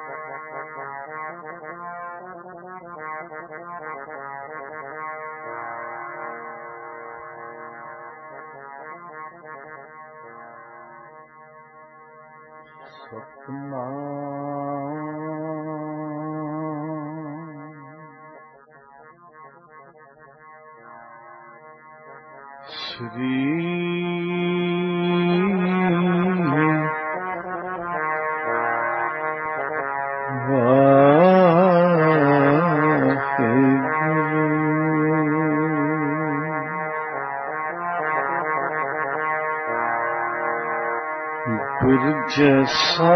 गुरु जैसा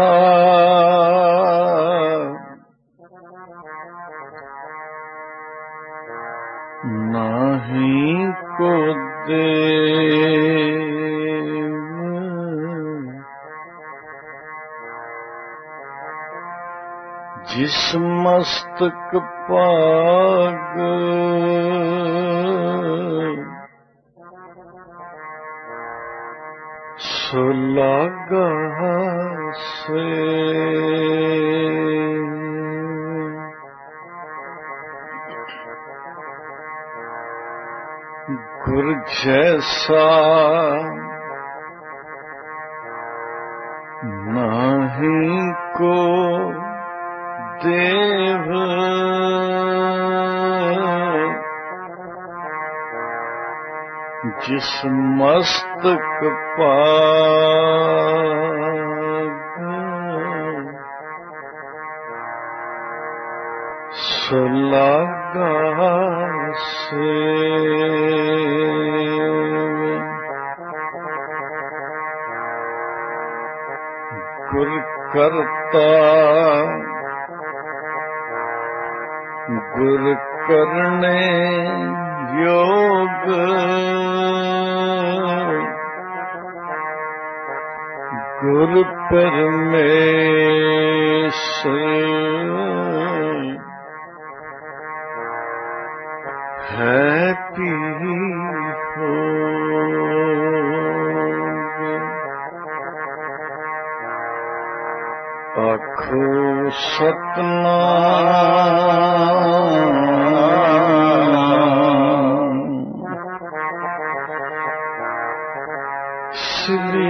नाही को देव, जिस मस्तक पाग सो लागा से। गुरु जैसा नाही को देव, जिस मस्तक पाग सो लागा से। गुरु करता गुरु करने योग, गुरु परमेश्वर है पीरी हो। आखो सतनाम श्री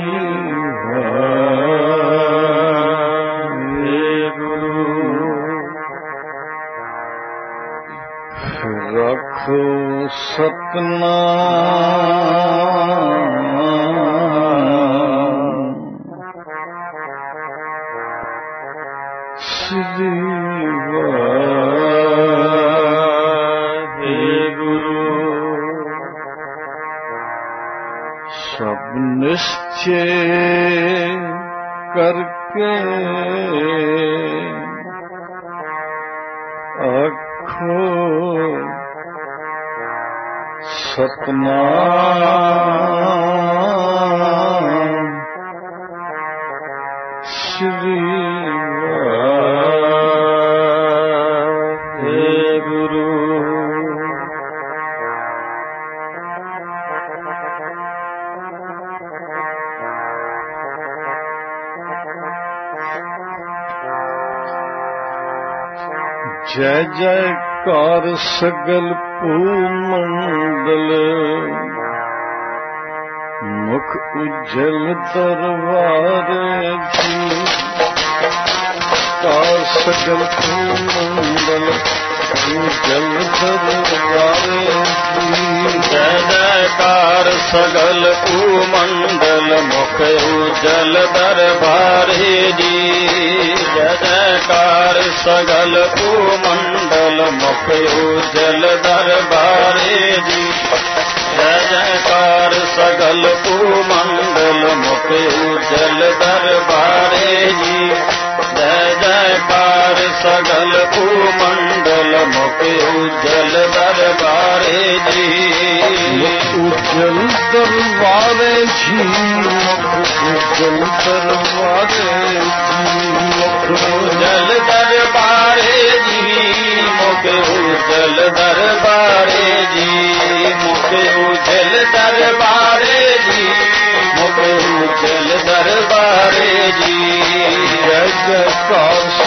वाहेगुरु। रखो सतनाम श्री वाहेगुरु। सब निश्चय करके आखो सतनाम श्री वाहेगुरु। जय जयकार सगल भूमंडल, मुख उज्जल दरबार जी। कार सगल भूमंडल उज्जल दरबार जी। जय जयकार सगल भूमंडल मुख उज्जल दरबार जी। जय जयकार सगल भूमंडल मुख उज्जल दरबार जी। जय जयकार सगल भूमंडल मुख उज्जल दरबार जी। जय जयकार सगल भूमंडल मुख उज्जल दरबार जी। उज्जल दरबार जी, मुख उज्जल दरबार जी। मुख उज्जल दरबार जी, मुख उज्जल दरबार जी। मुख उज्जल दरबार जी, मुख उज्जल दरबार जी। जय जयकार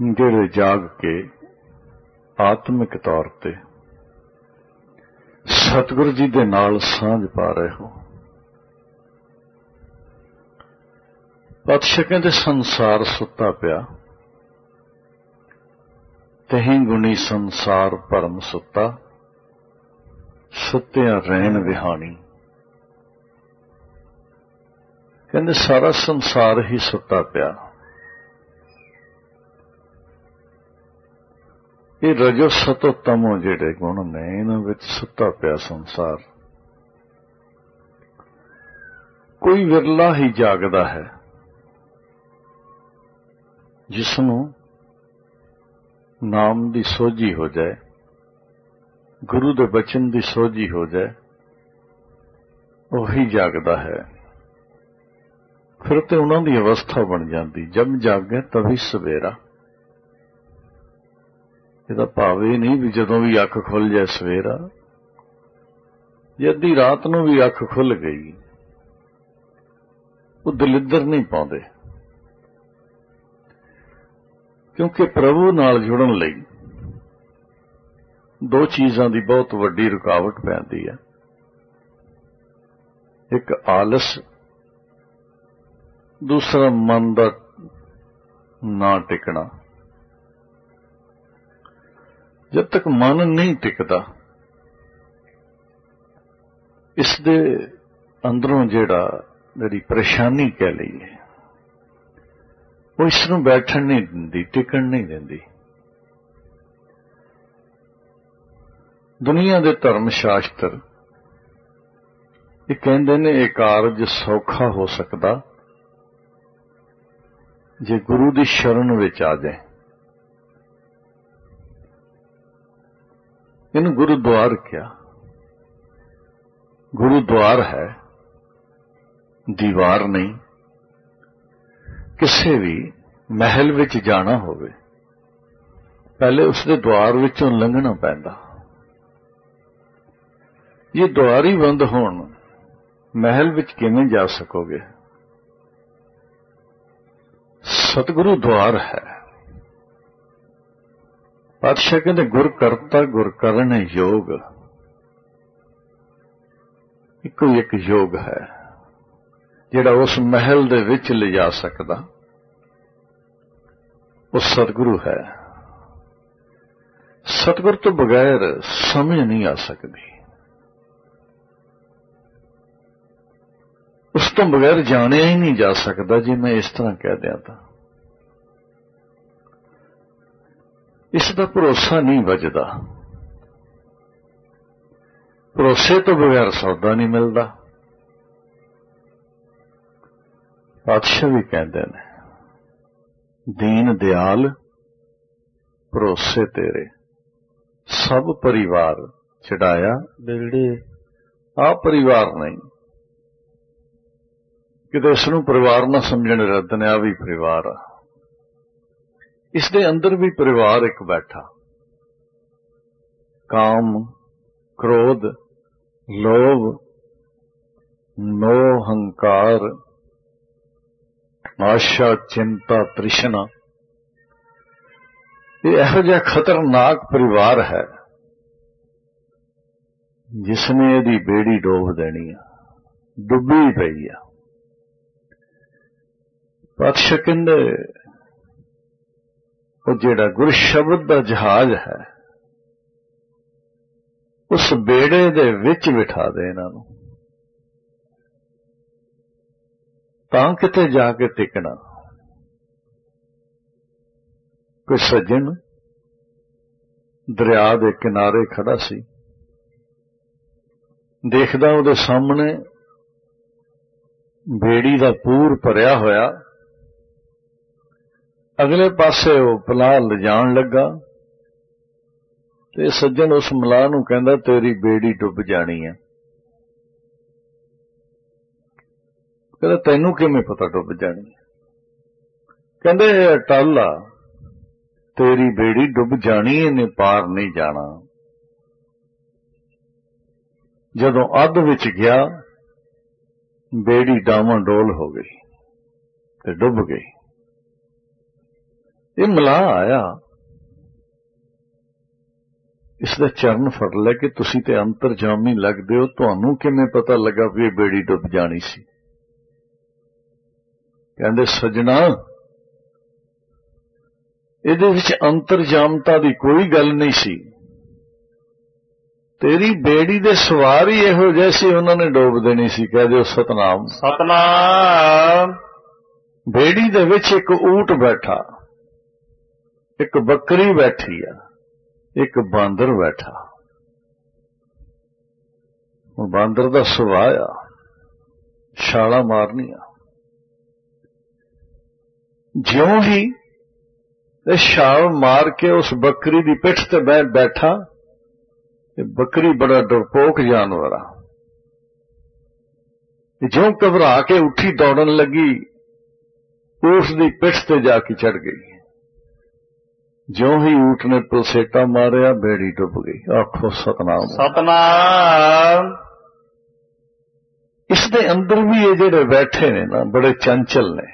ਜਿਹੜੇ ਜਾਗ ਕੇ ਆਤਮਿਕ ਤੌਰ ਤੇ ਸਤਿਗੁਰੂ ਜੀ ਦੇ ਨਾਲ ਸਾਂਝ ਪਾ ਰਹੇ ਹੋ। ਪਾਤਸ਼ਾਹ ਕਹਿੰਦੇ ਸੰਸਾਰ ਸੁੱਤਾ ਪਿਆ, ਤਹੀਂ ਗੁਣੀ ਸੰਸਾਰ ਭਰਮ ਸੁੱਤਾ, ਸੁੱਤਿਆਂ ਰਹਿਣ ਵਿਹਾਣੀ। ਕਹਿੰਦੇ ਸਾਰਾ ਸੰਸਾਰ ਹੀ ਸੁੱਤਾ ਪਿਆ। ਇਹ ਰਜੋ ਸਤੋ ਤਮੋ ਜਿਹੜੇ ਗੁਣ ਨੇ, ਇਹਨਾਂ ਵਿੱਚ ਸੁੱਤਾ ਪਿਆ ਸੰਸਾਰ। ਕੋਈ ਵਿਰਲਾ ਹੀ ਜਾਗਦਾ ਹੈ ਜਿਸ ਨੂੰ ਨਾਮ ਦੀ ਸੋਝੀ ਹੋ ਜਾਏ, ਗੁਰੂ ਦੇ ਬਚਨ ਦੀ ਸੋਝੀ ਹੋ ਜਾਏ, ਉਹੀ ਜਾਗਦਾ ਹੈ। ਫਿਰ ਤੇ ਉਹਨਾਂ ਦੀ ਅਵਸਥਾ ਬਣ ਜਾਂਦੀ, ਜਬ ਜਾਗੇ ਤਭੀ ਸਵੇਰਾ। ਇਹਦਾ ਭਾਵ ਇਹ ਨਹੀਂ ਵੀ ਜਦੋਂ ਵੀ ਅੱਖ ਖੁੱਲ ਜਾਏ ਸਵੇਰਾ, ਜੇ ਅੱਧੀ ਰਾਤ ਨੂੰ ਵੀ ਅੱਖ ਖੁੱਲ ਗਈ, ਉਹ ਦਲਿੱਦਰ ਨਹੀਂ ਪਾਉਂਦੇ। ਕਿਉਂਕਿ ਪ੍ਰਭੂ ਨਾਲ ਜੁੜਨ ਲਈ ਦੋ ਚੀਜ਼ਾਂ ਦੀ ਬਹੁਤ ਵੱਡੀ ਰੁਕਾਵਟ ਪੈਂਦੀ ਹੈ। ਇੱਕ ਆਲਸ, ਦੂਸਰਾ ਮਨ ਦਾ ਨਾ ਟਿਕਣਾ। ਜਦ ਤੱਕ ਮਨ ਨਹੀਂ ਟਿਕਦਾ, ਇਸ ਦੇ ਅੰਦਰੋਂ ਜਿਹੜੀ ਪਰੇਸ਼ਾਨੀ ਕਹਿ ਲਈਏ, ਉਹ ਇਸ ਨੂੰ ਬੈਠਣ ਨਹੀਂ ਦਿੰਦੀ, ਟਿਕਣ ਨਹੀਂ ਦਿੰਦੀ। ਦੁਨੀਆ ਦੇ ਧਰਮ ਸ਼ਾਸਤਰ ਇਹ ਕਹਿੰਦੇ ਨੇ ਇਹ ਕਾਰਜ ਸੌਖਾ ਹੋ ਸਕਦਾ ਜੇ ਗੁਰੂ ਦੀ ਸ਼ਰਨ ਵਿੱਚ ਆ ਜਾਏ। ਇਹਨੂੰ ਗੁਰੂਦੁਆਰ ਕਿਹਾ। ਗੁਰੂਦੁਆਰ ਹੈ, ਦੀਵਾਰ ਨਹੀਂ। ਕਿਸੇ ਵੀ ਮਹਿਲ ਵਿੱਚ ਜਾਣਾ ਹੋਵੇ, ਪਹਿਲੇ ਉਸਦੇ ਦੁਆਰ ਵਿੱਚੋਂ ਲੰਘਣਾ ਪੈਂਦਾ। ਜੇ ਦੁਆਰ ਹੀ ਬੰਦ ਹੋਣ, ਮਹਿਲ ਵਿੱਚ ਕਿਵੇਂ ਜਾ ਸਕੋਗੇ? ਸਤਿਗੁਰੂ ਦੁਆਰ ਹੈ। ਪਾਤਸ਼ਾਹ ਕਹਿੰਦੇ ਗੁਰ ਕਰਤਾ ਗੁਰ ਕਰਨ ਯੋਗ। ਇੱਕੋ ਇੱਕ ਯੋਗ ਹੈ ਜਿਹੜਾ ਉਸ ਮਹਿਲ ਦੇ ਵਿੱਚ ਲਿਜਾ ਸਕਦਾ, ਉਹ ਸਤਿਗੁਰੂ ਹੈ। ਸਤਿਗੁਰ ਤੋਂ ਬਗੈਰ ਸਮਝ ਨਹੀਂ ਆ ਸਕਦੀ, ਉਸ ਤੋਂ ਬਗੈਰ ਜਾਣਿਆ ਹੀ ਨਹੀਂ ਜਾ ਸਕਦਾ। ਜੇ ਮੈਂ ਇਸ ਤਰ੍ਹਾਂ ਕਹਿ ਦਿਆਂ ਤਾਂ ਇਸ ਦਾ ਭਰੋਸਾ ਨਹੀਂ ਵੱਜਦਾ। ਭਰੋਸੇ ਤੋਂ ਬਗੈਰ ਸੌਦਾ ਨਹੀਂ ਮਿਲਦਾ। ਪਾਤਸ਼ਾਹ ਵੀ ਕਹਿੰਦੇ ਨੇ, ਦੀਨ ਦਿਆਲ ਭਰੋਸੇ ਤੇਰੇ, ਸਭ ਪਰਿਵਾਰ ਛਡਾਇਆ ਬਿਲੜੇ। ਆ ਪਰਿਵਾਰ ਨਹੀਂ, ਕਿਤੇ ਇਸ ਨੂੰ ਪਰਿਵਾਰ ਨਾ ਸਮਝਣ ਰੱਦ ਨੇ, ਆ ਵੀ ਪਰਿਵਾਰ ਆ। ਇਸ ਦੇ ਅੰਦਰ ਵੀ ਪਰਿਵਾਰ ਇੱਕ ਬੈਠਾ। ਕਾਮ, ਕ੍ਰੋਧ, ਲੋਭ, ਮੋਹ, ਹੰਕਾਰ, ਆਸ਼ਾ, ਚਿੰਤਾ, ਤ੍ਰਿਸ਼ਨਾ, ਇਹ ਇਹੋ ਜਿਹਾ ਖਤਰਨਾਕ ਪਰਿਵਾਰ ਹੈ ਜਿਸ ਨੇ ਇਹਦੀ ਬੇੜੀ ਡੋਬ ਦੇਣੀ ਆ, ਡੁੱਬੀ ਪਈ ਆ। ਪਾਤਸ਼ਾਹ ਕਹਿੰਦੇ ਉਹ ਜਿਹੜਾ ਗੁਰ ਸ਼ਬਦ ਦਾ ਜਹਾਜ਼ ਹੈ, ਉਸ ਬੇੜੇ ਦੇ ਵਿੱਚ ਬਿਠਾ ਦੇ ਇਹਨਾਂ ਨੂੰ, ਤਾਂ ਕਿਤੇ ਜਾ ਕੇ ਟਿਕਣਾ। ਕੋਈ ਸੱਜਣ ਦਰਿਆ ਦੇ ਕਿਨਾਰੇ ਖੜਾ ਸੀ, ਦੇਖਦਾ ਉਹਦੇ ਸਾਹਮਣੇ ਬੇੜੀ ਦਾ ਪੂਰ ਭਰਿਆ ਹੋਇਆ, ਅਗਲੇ ਪਾਸੇ ਉਹ ਪਲਾਹ ਲਿਜਾਣ ਲੱਗਾ ਤੇ ਸੱਜਣ ਉਸ ਮਲਾਹ ਨੂੰ ਕਹਿੰਦਾ, ਤੇਰੀ ਬੇੜੀ ਡੁੱਬ ਜਾਣੀ ਹੈ। ਕਹਿੰਦਾ, ਤੈਨੂੰ ਕਿਵੇਂ ਪਤਾ ਡੁੱਬ ਜਾਣੀ ਹੈ? ਕਹਿੰਦੇ, ਇਹ ਅਟੱਲ ਆ, ਤੇਰੀ ਬੇੜੀ ਡੁੱਬ ਜਾਣੀ, ਇਹਨੇ ਪਾਰ ਨਹੀਂ ਜਾਣਾ। ਜਦੋਂ ਅੱਧ ਵਿੱਚ ਗਿਆ, ਬੇੜੀ ਡਾਵਾਂ ਡੋਲ ਹੋ ਗਈ ਤੇ ਡੁੱਬ ਗਈ। ਇਹ ਮਲਾਹ ਆਇਆ, ਇਸ ਦੇ ਚਰਨ ਫੜ ਲੈ ਕਿ ਤੁਸੀਂ ਤੇ ਅੰਤਰਜਾਮੀ ਲੱਗਦੇ ਹੋ, ਤੁਹਾਨੂੰ ਕਿਵੇਂ ਪਤਾ ਲੱਗਾ ਵੀ ਇਹ ਬੇੜੀ ਡੁੱਬ ਜਾਣੀ ਸੀ? ਕਹਿੰਦੇ ਸੱਜਣਾ, ਇਹਦੇ ਵਿੱਚ ਅੰਤਰਜਾਮਤਾ ਦੀ ਕੋਈ ਗੱਲ ਨਹੀਂ ਸੀ। ਤੇਰੀ ਬੇੜੀ ਦੇ ਸਵਾਰ ਹੀ ਇਹੋ ਜਿਹੇ ਸੀ, ਉਹਨਾਂ ਨੇ ਡੋਬ ਦੇਣੀ ਸੀ। ਕਹਿ ਦਿਓ ਸਤਨਾਮ। ਸਤਨਾਮ। ਬੇੜੀ ਦੇ ਵਿੱਚ ਇੱਕ ਊਠ ਬੈਠਾ, ਇੱਕ ਬੱਕਰੀ ਬੈਠੀ ਆ, ਇੱਕ ਬਾਂਦਰ ਬੈਠਾ। ਉਹ ਬਾਂਦਰ ਦਾ ਸੁਭਾਅ ਆ ਛਾਲਾਂ ਮਾਰਨੀਆਂ। ਜਿਉਂ ਹੀ ਇਹ ਛਾਲ ਮਾਰ ਕੇ ਉਸ ਬੱਕਰੀ ਦੀ ਪਿੱਠ ਤੇ ਬੈਠਾ, ਤੇ ਬੱਕਰੀ ਬੜਾ ਡਰਪੋਕ ਜਾਨਵਰ ਆ, ਜਿਉਂ ਘਬਰਾ ਕੇ ਉੱਠੀ ਦੌੜਨ ਲੱਗੀ, ਉਸ ਦੀ ਪਿੱਠ ਤੇ ਜਾ ਕੇ ਚੜ ਗਈ। ਜਿਉਂ ਹੀ ਊਠ ਨੇ ਪਲਸੇਟਾ ਮਾਰਿਆ, ਬੇੜੀ ਡੁੱਬ ਗਈ। ਆਖੋ ਸਤਨਾਮ। ਸਤਨਾਮ। ਇਸ ਦੇ ਅੰਦਰ ਵੀ ਇਹ ਜਿਹੜੇ ਬੈਠੇ ਨੇ ਨਾ, ਬੜੇ ਚੰਚਲ ਨੇ,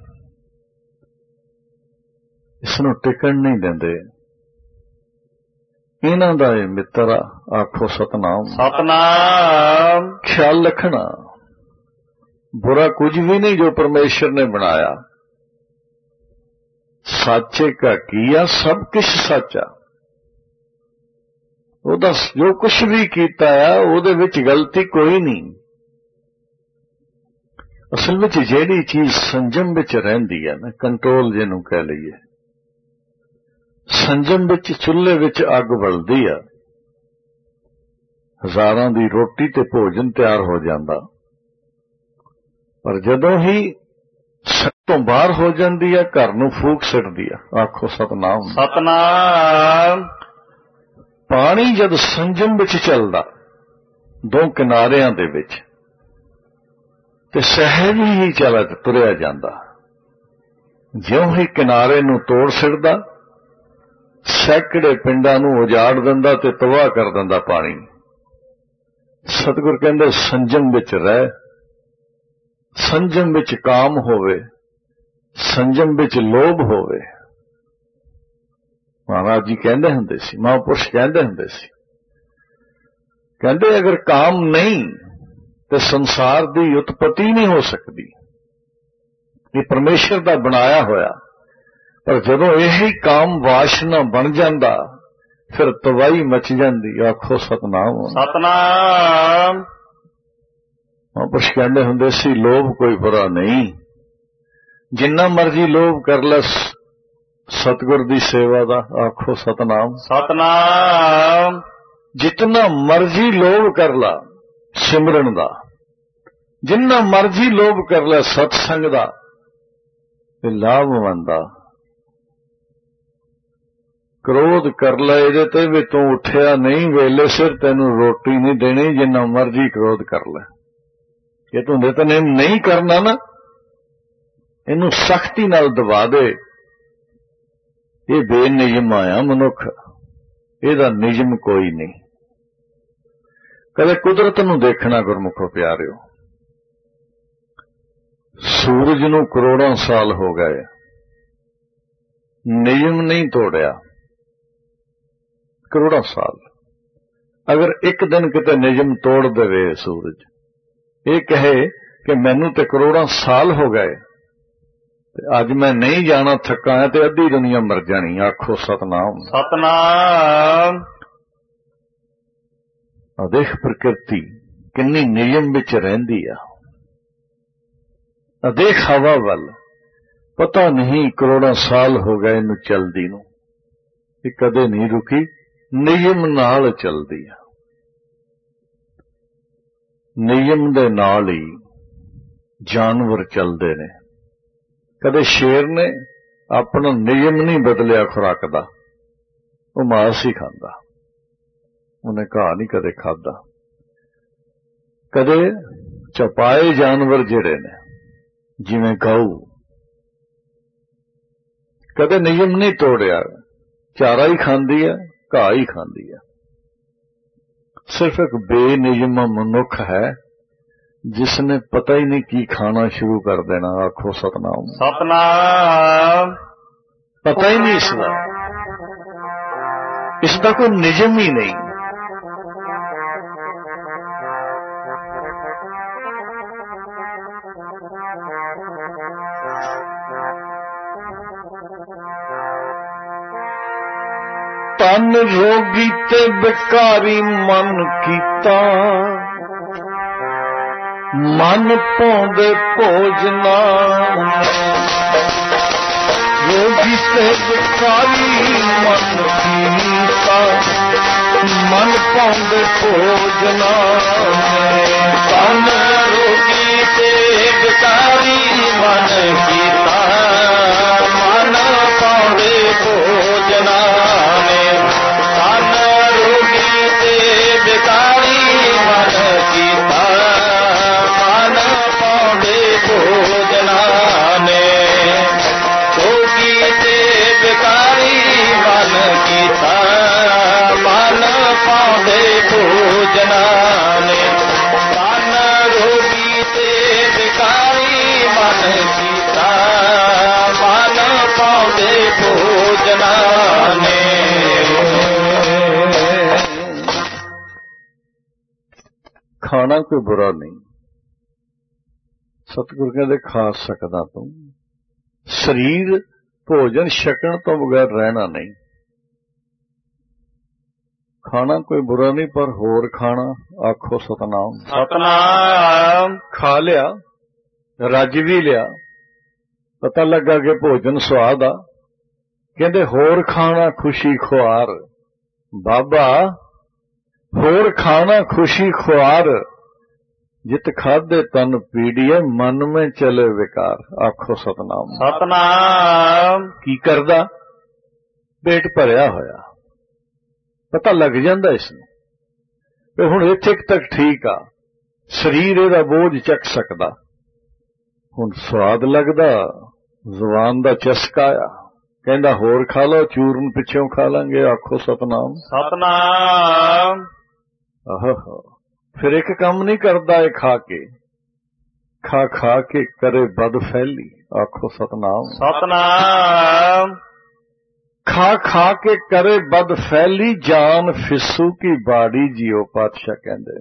ਇਸ ਨੂੰ ਟਿਕਣ ਨਹੀਂ ਦਿੰਦੇ। ਇਹਨਾਂ ਦਾ ਇਹ ਮਿੱਤਰ ਆ। ਆਖੋ ਸਤਨਾਮ। ਸਤਨਾਮ। ਖਿਆਲ ਰੱਖਣਾ, ਬੁਰਾ ਕੁਝ ਵੀ ਨਹੀਂ ਜੋ ਪਰਮੇਸ਼ਰ ਨੇ ਬਣਾਇਆ। ਸਾਚੇ ਕਾ ਕੀਆ ਸਭ ਕੁਛ ਸਾਚਾ। ਉਹਦਾ ਜੋ ਕੁਝ ਵੀ ਕੀਤਾ ਆ, ਉਹਦੇ ਵਿੱਚ ਗਲਤੀ ਕੋਈ ਨਹੀਂ। ਅਸਲ ਵਿੱਚ ਜਿਹੜੀ ਚੀਜ਼ ਸੰਜਮ ਵਿੱਚ ਰਹਿੰਦੀ ਹੈ ਨਾ, ਕੰਟਰੋਲ ਜਿਹਨੂੰ ਕਹਿ ਲਈਏ, ਸੰਜਮ ਵਿੱਚ ਚੁੱਲ੍ਹੇ ਵਿੱਚ ਅੱਗ ਬਲਦੀ ਆ, ਹਜ਼ਾਰਾਂ ਦੀ ਰੋਟੀ ਤੇ ਭੋਜਨ ਤਿਆਰ ਹੋ ਜਾਂਦਾ। ਪਰ ਜਦੋਂ ਹੀ ਸਭ ਤੋਂ ਬਾਹਰ ਹੋ ਜਾਂਦੀ ਆ, ਘਰ ਨੂੰ ਫੂਕ ਸਿੱਟਦੀ ਆ। ਆਖੋ ਸਤਨਾਮ। ਸਤਨਾਮ। ਪਾਣੀ ਜਦ ਸੰਜਮ ਵਿੱਚ ਚੱਲਦਾ, ਦੋ ਕਿਨਾਰਿਆਂ ਦੇ ਵਿੱਚ, ਤੇ ਸਹਿਜ ਹੀ ਤੁਰਿਆ ਜਾਂਦਾ। ਜਿਉਂ ਹੀ ਕਿਨਾਰੇ ਨੂੰ ਤੋੜ ਸਿੱਟਦਾ, ਸੈਂਕੜੇ ਪਿੰਡਾਂ ਨੂੰ ਉਜਾੜ ਦਿੰਦਾ ਤੇ ਤਬਾਹ ਕਰ ਦਿੰਦਾ ਪਾਣੀ। ਸਤਿਗੁਰ ਕਹਿੰਦੇ ਸੰਜਮ ਵਿੱਚ ਰਹਿ, ਸੰਜਮ ਵਿੱਚ ਕਾਮ ਹੋਵੇ, ਸੰਜਮ ਵਿੱਚ ਲੋਭ ਹੋਵੇ। ਮਹਾਰਾਜ ਜੀ ਕਹਿੰਦੇ ਹੁੰਦੇ ਸੀ, ਮਹਾਂਪੁਰਸ਼ ਕਹਿੰਦੇ ਹੁੰਦੇ ਸੀ, ਕਹਿੰਦੇ ਅਗਰ ਕਾਮ ਨਹੀਂ ਤੇ ਸੰਸਾਰ ਦੀ ਉਤਪਤੀ ਨਹੀਂ ਹੋ ਸਕਦੀ। ਇਹ ਪਰਮੇਸ਼ਰ ਦਾ ਬਣਾਇਆ ਹੋਇਆ, ਪਰ ਜਦੋਂ ਇਹੀ ਕਾਮ ਵਾਸ਼ਨਾ ਬਣ ਜਾਂਦਾ, ਫਿਰ ਤਬਾਹੀ ਮਚ ਜਾਂਦੀ। ਆਖੋ ਸਤਨਾਮ। ਸਤਨਾਮ। ਮਹਾਂਪੁਰਸ਼ ਕਹਿੰਦੇ ਹੁੰਦੇ ਸੀ, ਲੋਭ ਕੋਈ ਬੁਰਾ ਨਹੀਂ, ਜਿੰਨਾ ਮਰਜ਼ੀ ਲੋਭ ਕਰ ਲੈ ਸਤਿਗੁਰ ਦੀ ਸੇਵਾ ਦਾ। ਆਖੋ ਸਤਨਾਮ। ਸਤਨਾਮ। ਜਿਤਨਾ ਮਰਜ਼ੀ ਲੋਭ ਕਰ ਲਾ ਸਿਮਰਨ ਦਾ, ਜਿੰਨਾ ਮਰਜ਼ੀ ਲੋਭ ਕਰ ਲੈ ਸਤਸੰਗ ਦਾ, ਤੇ ਲਾਭਵੰਦ ਆ। ਕ੍ਰੋਧ ਕਰ ਲੈ ਇਹਦੇ ਤੇ ਵੀ ਤੂੰ ਉੱਠਿਆ ਨਹੀਂ, ਵੇਲੇ ਸਿਰ ਤੈਨੂੰ ਰੋਟੀ ਨਹੀਂ ਦੇਣੀ, ਜਿੰਨਾ ਮਰਜ਼ੀ ਕ੍ਰੋਧ ਕਰ ਲੈ। ਇਹ ਤੂੰ ਨਿਤਨੇਮ ਨਹੀਂ ਕਰਨਾ ਨਾ, ਇਹਨੂੰ ਸਖਤੀ ਨਾਲ ਦਬਾ ਦੇ। ਇਹ ਬੇਨਿਯਮ ਆਇਆ ਮਨੁੱਖ, ਇਹਦਾ ਨਿਯਮ ਕੋਈ ਨਹੀਂ। ਕਦੇ ਕੁਦਰਤ ਨੂੰ ਦੇਖਣਾ ਗੁਰਮੁਖੋ ਪਿਆਰਿਓ। ਸੂਰਜ ਨੂੰ ਕਰੋੜਾਂ ਸਾਲ ਹੋ ਗਏ, ਨਿਯਮ ਨਹੀਂ ਤੋੜਿਆ। ਕਰੋੜਾਂ ਸਾਲ, ਅਗਰ ਇੱਕ ਦਿਨ ਕਿਤੇ ਨਿਯਮ ਤੋੜ ਦੇਵੇ ਸੂਰਜ, ਇਹ ਕਹੇ ਕਿ ਮੈਨੂੰ ਤੇ ਕਰੋੜਾਂ ਸਾਲ ਹੋ ਗਏ ਤੇ ਅੱਜ ਮੈਂ ਨਹੀਂ ਜਾਣਾ, ਥੱਕਾ ਹੈ, ਤੇ ਅੱਧੀ ਦੁਨੀਆ ਮਰ ਜਾਣੀ। ਆਖੋ ਸਤਨਾਮ। ਸਤਨਾਮ। ਅਦੇਖ ਪ੍ਰਕਿਰਤੀ ਕਿੰਨੀ ਨਿਯਮ ਵਿੱਚ ਰਹਿੰਦੀ ਆ। ਅਦੇਖ ਹਵਾ ਵੱਲ, ਪਤਾ ਨਹੀਂ ਕਰੋੜਾਂ ਸਾਲ ਹੋ ਗਏ ਇਹਨੂੰ ਚਲਦੀ ਨੂੰ, ਇਹ ਕਦੇ ਨਹੀਂ ਰੁਕੀ, ਨਿਯਮ ਨਾਲ ਚਲਦੀ ਆ। ਨਿਯਮ ਦੇ ਨਾਲ ਹੀ ਜਾਨਵਰ ਚੱਲਦੇ ਨੇ। ਕਦੇ ਸ਼ੇਰ ਨੇ ਆਪਣਾ ਨਿਯਮ ਨਹੀਂ ਬਦਲਿਆ ਖੁਰਾਕ ਦਾ, ਉਹ ਮਾਸ ਹੀ ਖਾਂਦਾ, ਉਹਨੇ ਘਾਹ ਨਹੀਂ ਕਦੇ ਖਾਦਾ। ਕਦੇ ਚਪਾਏ ਜਾਨਵਰ ਜਿਹੜੇ ਨੇ, ਜਿਵੇਂ ਗਊ, ਕਦੇ ਨਿਯਮ ਨਹੀਂ ਤੋੜਿਆ, ਚਾਰਾ ਹੀ ਖਾਂਦੀ ਆ, ਘਾਹ ਹੀ ਖਾਂਦੀ ਆ। ਸਿਰਫ ਇੱਕ ਬੇਨਿਯਮ ਮਨੁੱਖ ਹੈ ਜਿਸ ਨੇ ਪਤਾ ਹੀ ਨਹੀਂ ਕੀ ਖਾਣਾ ਸ਼ੁਰੂ ਕਰ ਦੇਣਾ। ਆਖੋ ਸਤਨਾਮ। ਸਤਨਾਮ। ਪਤਾ ਹੀ ਨਹੀਂ ਇਸ ਦਾ ਕੋਈ ਨਿਯਮ ਹੀ ਨਹੀਂ। ਤਨ ਰੋਗੀ ਤੇ ਬਿਕਾਰੀ ਮਨ ਕੀਤਾ, ਮਨ ਪਾਉਂਦੇ ਭੋਜਨਾ। ਰੋਗੀ ਤੇ ਬਿਕਾਰੀ ਮਨ ਕੀਤਾ, ਮਨ ਪਾਉਂਦੇ ਭੋਜਨਾ। ਤਨ ਰੋਗੀ ਤੇ ਬਿਕਾਰੀ ਮਨ ਕੀਤਾ, ਮਨ ਪਾਉਂਦੇ ਭੋਜਨਾ। ਤਨ ਰੋਗੀ ਤੇ ਬਿਕਾਰੀ ਮਨ ਕੀਤਾ, ਮਨ ਪਾਉਂਦੇ ਭੋਜਨਾ ਨੇ। ਰੋਗੀ ਤੇ ਬਿਕਾਰੀ ਮਨ ਕੀਤਾ, ਮਨ ਪਾਉਂਦੇ ਭੋਜਨਾ ਨੇ। ਤਨ ਰੋਗੀ ਤੇ ਬਿਕਾਰੀ ਮਨ ਕੀਤਾ, ਮਨ ਪਾਉਂਦੇ ਭੋਜਨਾ ਨੇ। ਖਾਣਾ ਕੋਈ ਬੁਰਾ ਨਹੀਂ, ਸਤਿਗੁਰ ਕਹਿੰਦੇ ਖਾ ਸਕਦਾ ਤੂੰ। ਸਰੀਰ ਭੋਜਨ ਛਕਣ ਤੋਂ ਬਗੈਰ ਰਹਿਣਾ ਨਹੀਂ। ਖਾਣਾ ਕੋਈ ਬੁਰਾ ਨਹੀਂ, ਪਰ ਹੋਰ ਖਾਣਾ ਆਖੋ ਸਤਨਾਮ। ਸਤਨਾਮ। ਖਾ ਲਿਆ, ਰੱਜ ਵੀ ਲਿਆ, ਪਤਾ ਲੱਗਾ ਕਿ ਭੋਜਨ ਸਵਾਦ ਆ, ਕਹਿੰਦੇ ਹੋਰ ਖਾਣਾ ਖੁਸ਼ੀ ਖੁਆਰ। ਬਾਬਾ ਹੋਰ ਖਾਣਾ ਖੁਸ਼ੀ ਖੁਆਰ, ਜਿਤ ਖਾਦੇ ਤਨ ਪੀੜੀਏ ਮਨ में ਚਲੇ ਵਿਕਾਰ। ਆਖੋ ਸਤਨਾਮ। ਸਤਨਾਮ। ਕੀ ਕਰਦਾ? ਪੇਟ ਭਰਿਆ ਹੋਇਆ, ਪਤਾ ਲੱਗ ਜਾਂਦਾ ਇਸ ਨੂੰ ਤੇ ਹੁਣ ਇੱਥੇ ਤੱਕ ਠੀਕ ਆ, ਸਰੀਰ ਇਹਦਾ ਬੋਝ ਚੱਕ ਸਕਦਾ। ਹੁਣ ਸਵਾਦ ਲੱਗਦਾ, ਜ਼ੁਬਾਨ ਦਾ ਚਸਕਾ ਆ, ਕਹਿੰਦਾ ਹੋਰ ਖਾ ਲਓ, ਚੂਰਨ ਪਿੱਛੋਂ ਖਾ ਲਾਂਗੇ। ਆਖੋ ਸਤਨਾਮ। ਸਤਨਾਮ। ਆਹੋ, ਫਿਰ ਇੱਕ ਕੰਮ ਨਹੀਂ ਕਰਦਾ ਇਹ ਖਾ ਕੇ, ਖਾ ਖਾ ਕੇ ਕਰੇ ਬਦ ਫੈਲੀ। ਆਖੋ ਸਤਨਾਮ। ਸਤਨਾਮ। ਖਾ ਖਾ ਕੇ ਕਰੇ ਬਦ ਫੈਲੀ, ਜਾਨ ਫਿਸੂ ਕੀ ਬਾੜੀ ਜੀਓ। ਪਾਤਸ਼ਾਹ ਕਹਿੰਦੇ